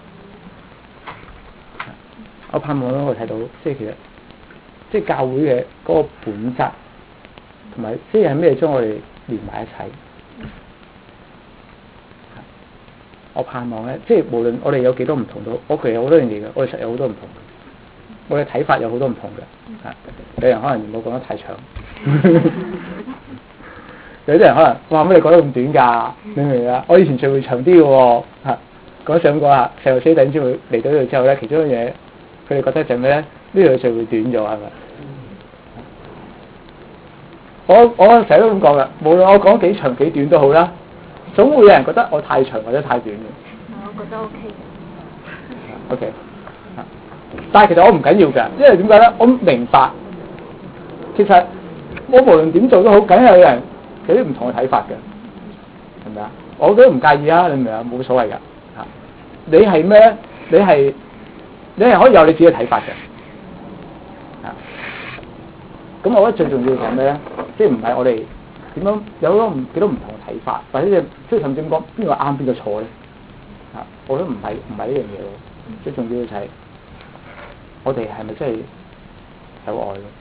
我盼望咧，我睇到即係其實即係教會嘅嗰個本質，同埋即係咩將我哋連埋一齊。我盼望咧，即係無論我哋有幾多唔同都，我其實有好多樣嘢嘅，我哋實有好多唔同嘅，我哋睇法有好多唔同嘅。有人可能唔好講得太長。有啲人可能話乜你講得咁短㗎？你明唔明啊？我以前聚會長啲嘅喎，講上講下，細路仔等住佢嚟到呢度之後咧，其中一樣嘢佢哋覺得就係咩咧？呢度聚會短咗係咪？我成日都咁講㗎，無論我講幾長幾短都好啦，總會有人覺得我太長或者太短嘅。 我覺得 OK 嘅。 OK，但係其實我唔緊要㗎，因為點解咧？我明白，其實我無論點做都好，梗係有人有啲唔同嘅睇法嘅，係咪啊？我都唔介意啊，你明唔明啊？冇所謂㗎。你係咩咧？你係可以有你自己嘅睇法嘅。咁我覺得最重要係咩咧？即係唔係我哋點樣有幾多唔同嘅睇法，或者即係甚至講邊個啱邊個錯咧？我覺得唔係呢樣嘢咯。最重要嘅就係我哋係咪真係有愛咯？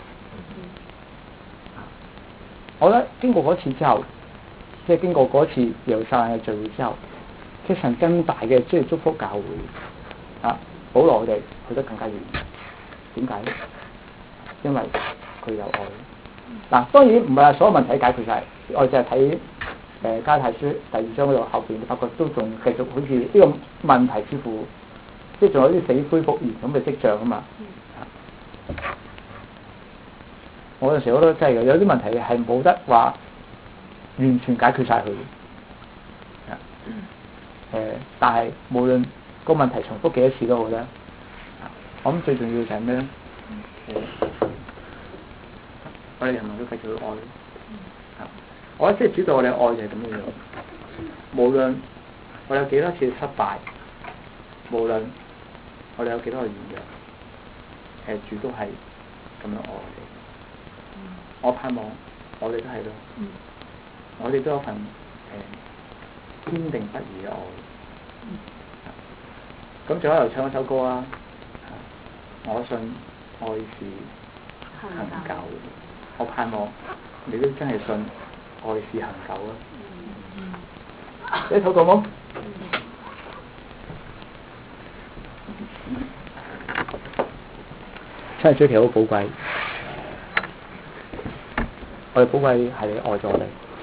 我覺得經過嗰次之後，即係經過嗰次耶路撒冷嘅聚會之後，其實神更大嘅即係祝福教會保羅我哋去得更加遠。點解咧？因為佢有愛。嗱，當然唔係話所有問題解決晒，我哋就係睇加太書第2章嗰度後邊，發覺都仲繼續好似呢個問題似乎即係仲有啲死灰復燃咁嘅跡象啊嘛。我有時我覺得真係嘅，有啲問題係冇得話完全解決晒佢。但係無論個問題重複幾多次都好咧，我諗最重要就係咩咧？我哋人民都繼續去愛。我覺得即係主導我哋愛就係咁樣樣。無論我哋有幾多次失敗，無論我哋有幾多個軟弱，主都係咁樣愛我哋。我盼望我哋都係咯，我哋都有份堅定不移嘅愛。咁最後又唱一首歌啊！我信愛是恒久，我盼望你都真係信愛是恒久啊！你禱告冇？真係主題好寶貴。我哋寶貴係你愛咗我哋，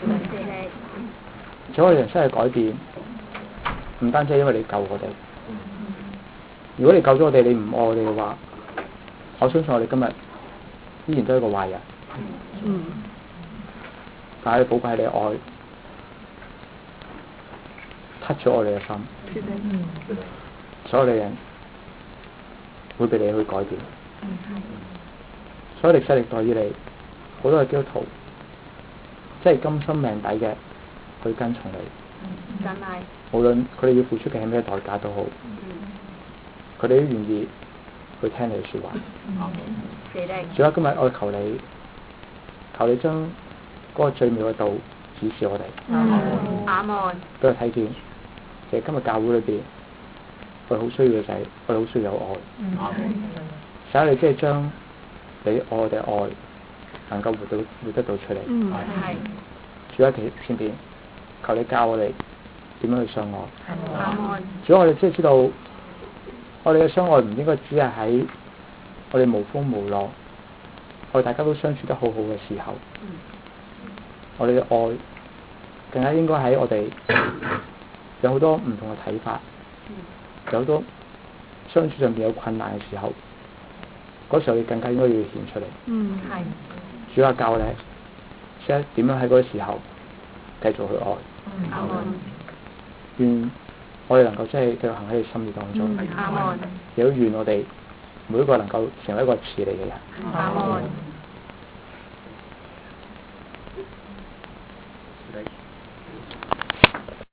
使我哋人生嘅改變，唔單止係因為你救我哋。如果你救咗我哋，你唔愛我哋嘅話，我相信我哋今日依然都係一個壞人。但係寶貴係你愛touch咗我哋嘅心，所有嘅人會被你去改變。所有歷世歷代以嚟，好多嘅基督徒，即係甘心命抵嘅去跟從你。 真係。 無論佢哋要付出嘅係咩代價都好，佢哋都願意去聽你嘅說話。主啊，今日我求你將嗰個最妙嘅道指示我哋。 阿門。 俾我睇見，其實今日教會裏邊，我哋好需要嘅就係我哋好需要有愛。使你即係將你愛我哋愛能夠活得到出嚟。主喺其前邊，求你教我哋點樣去相愛。主要我哋即係知道，我哋嘅相愛唔應該只係喺我哋無風無浪，我哋大家都相處得好好嘅時候，我哋嘅愛更加應該喺我哋有好多唔同嘅睇法，有好多相處上面有困難嘅時候，嗰時候你更加應該要顯出嚟。 係。 主啊，教我哋識得點樣喺嗰個時候繼續去愛。願我哋能夠真係繼續行喺你心意當中。亦都願我哋每一個能夠成為一個似你嘅人。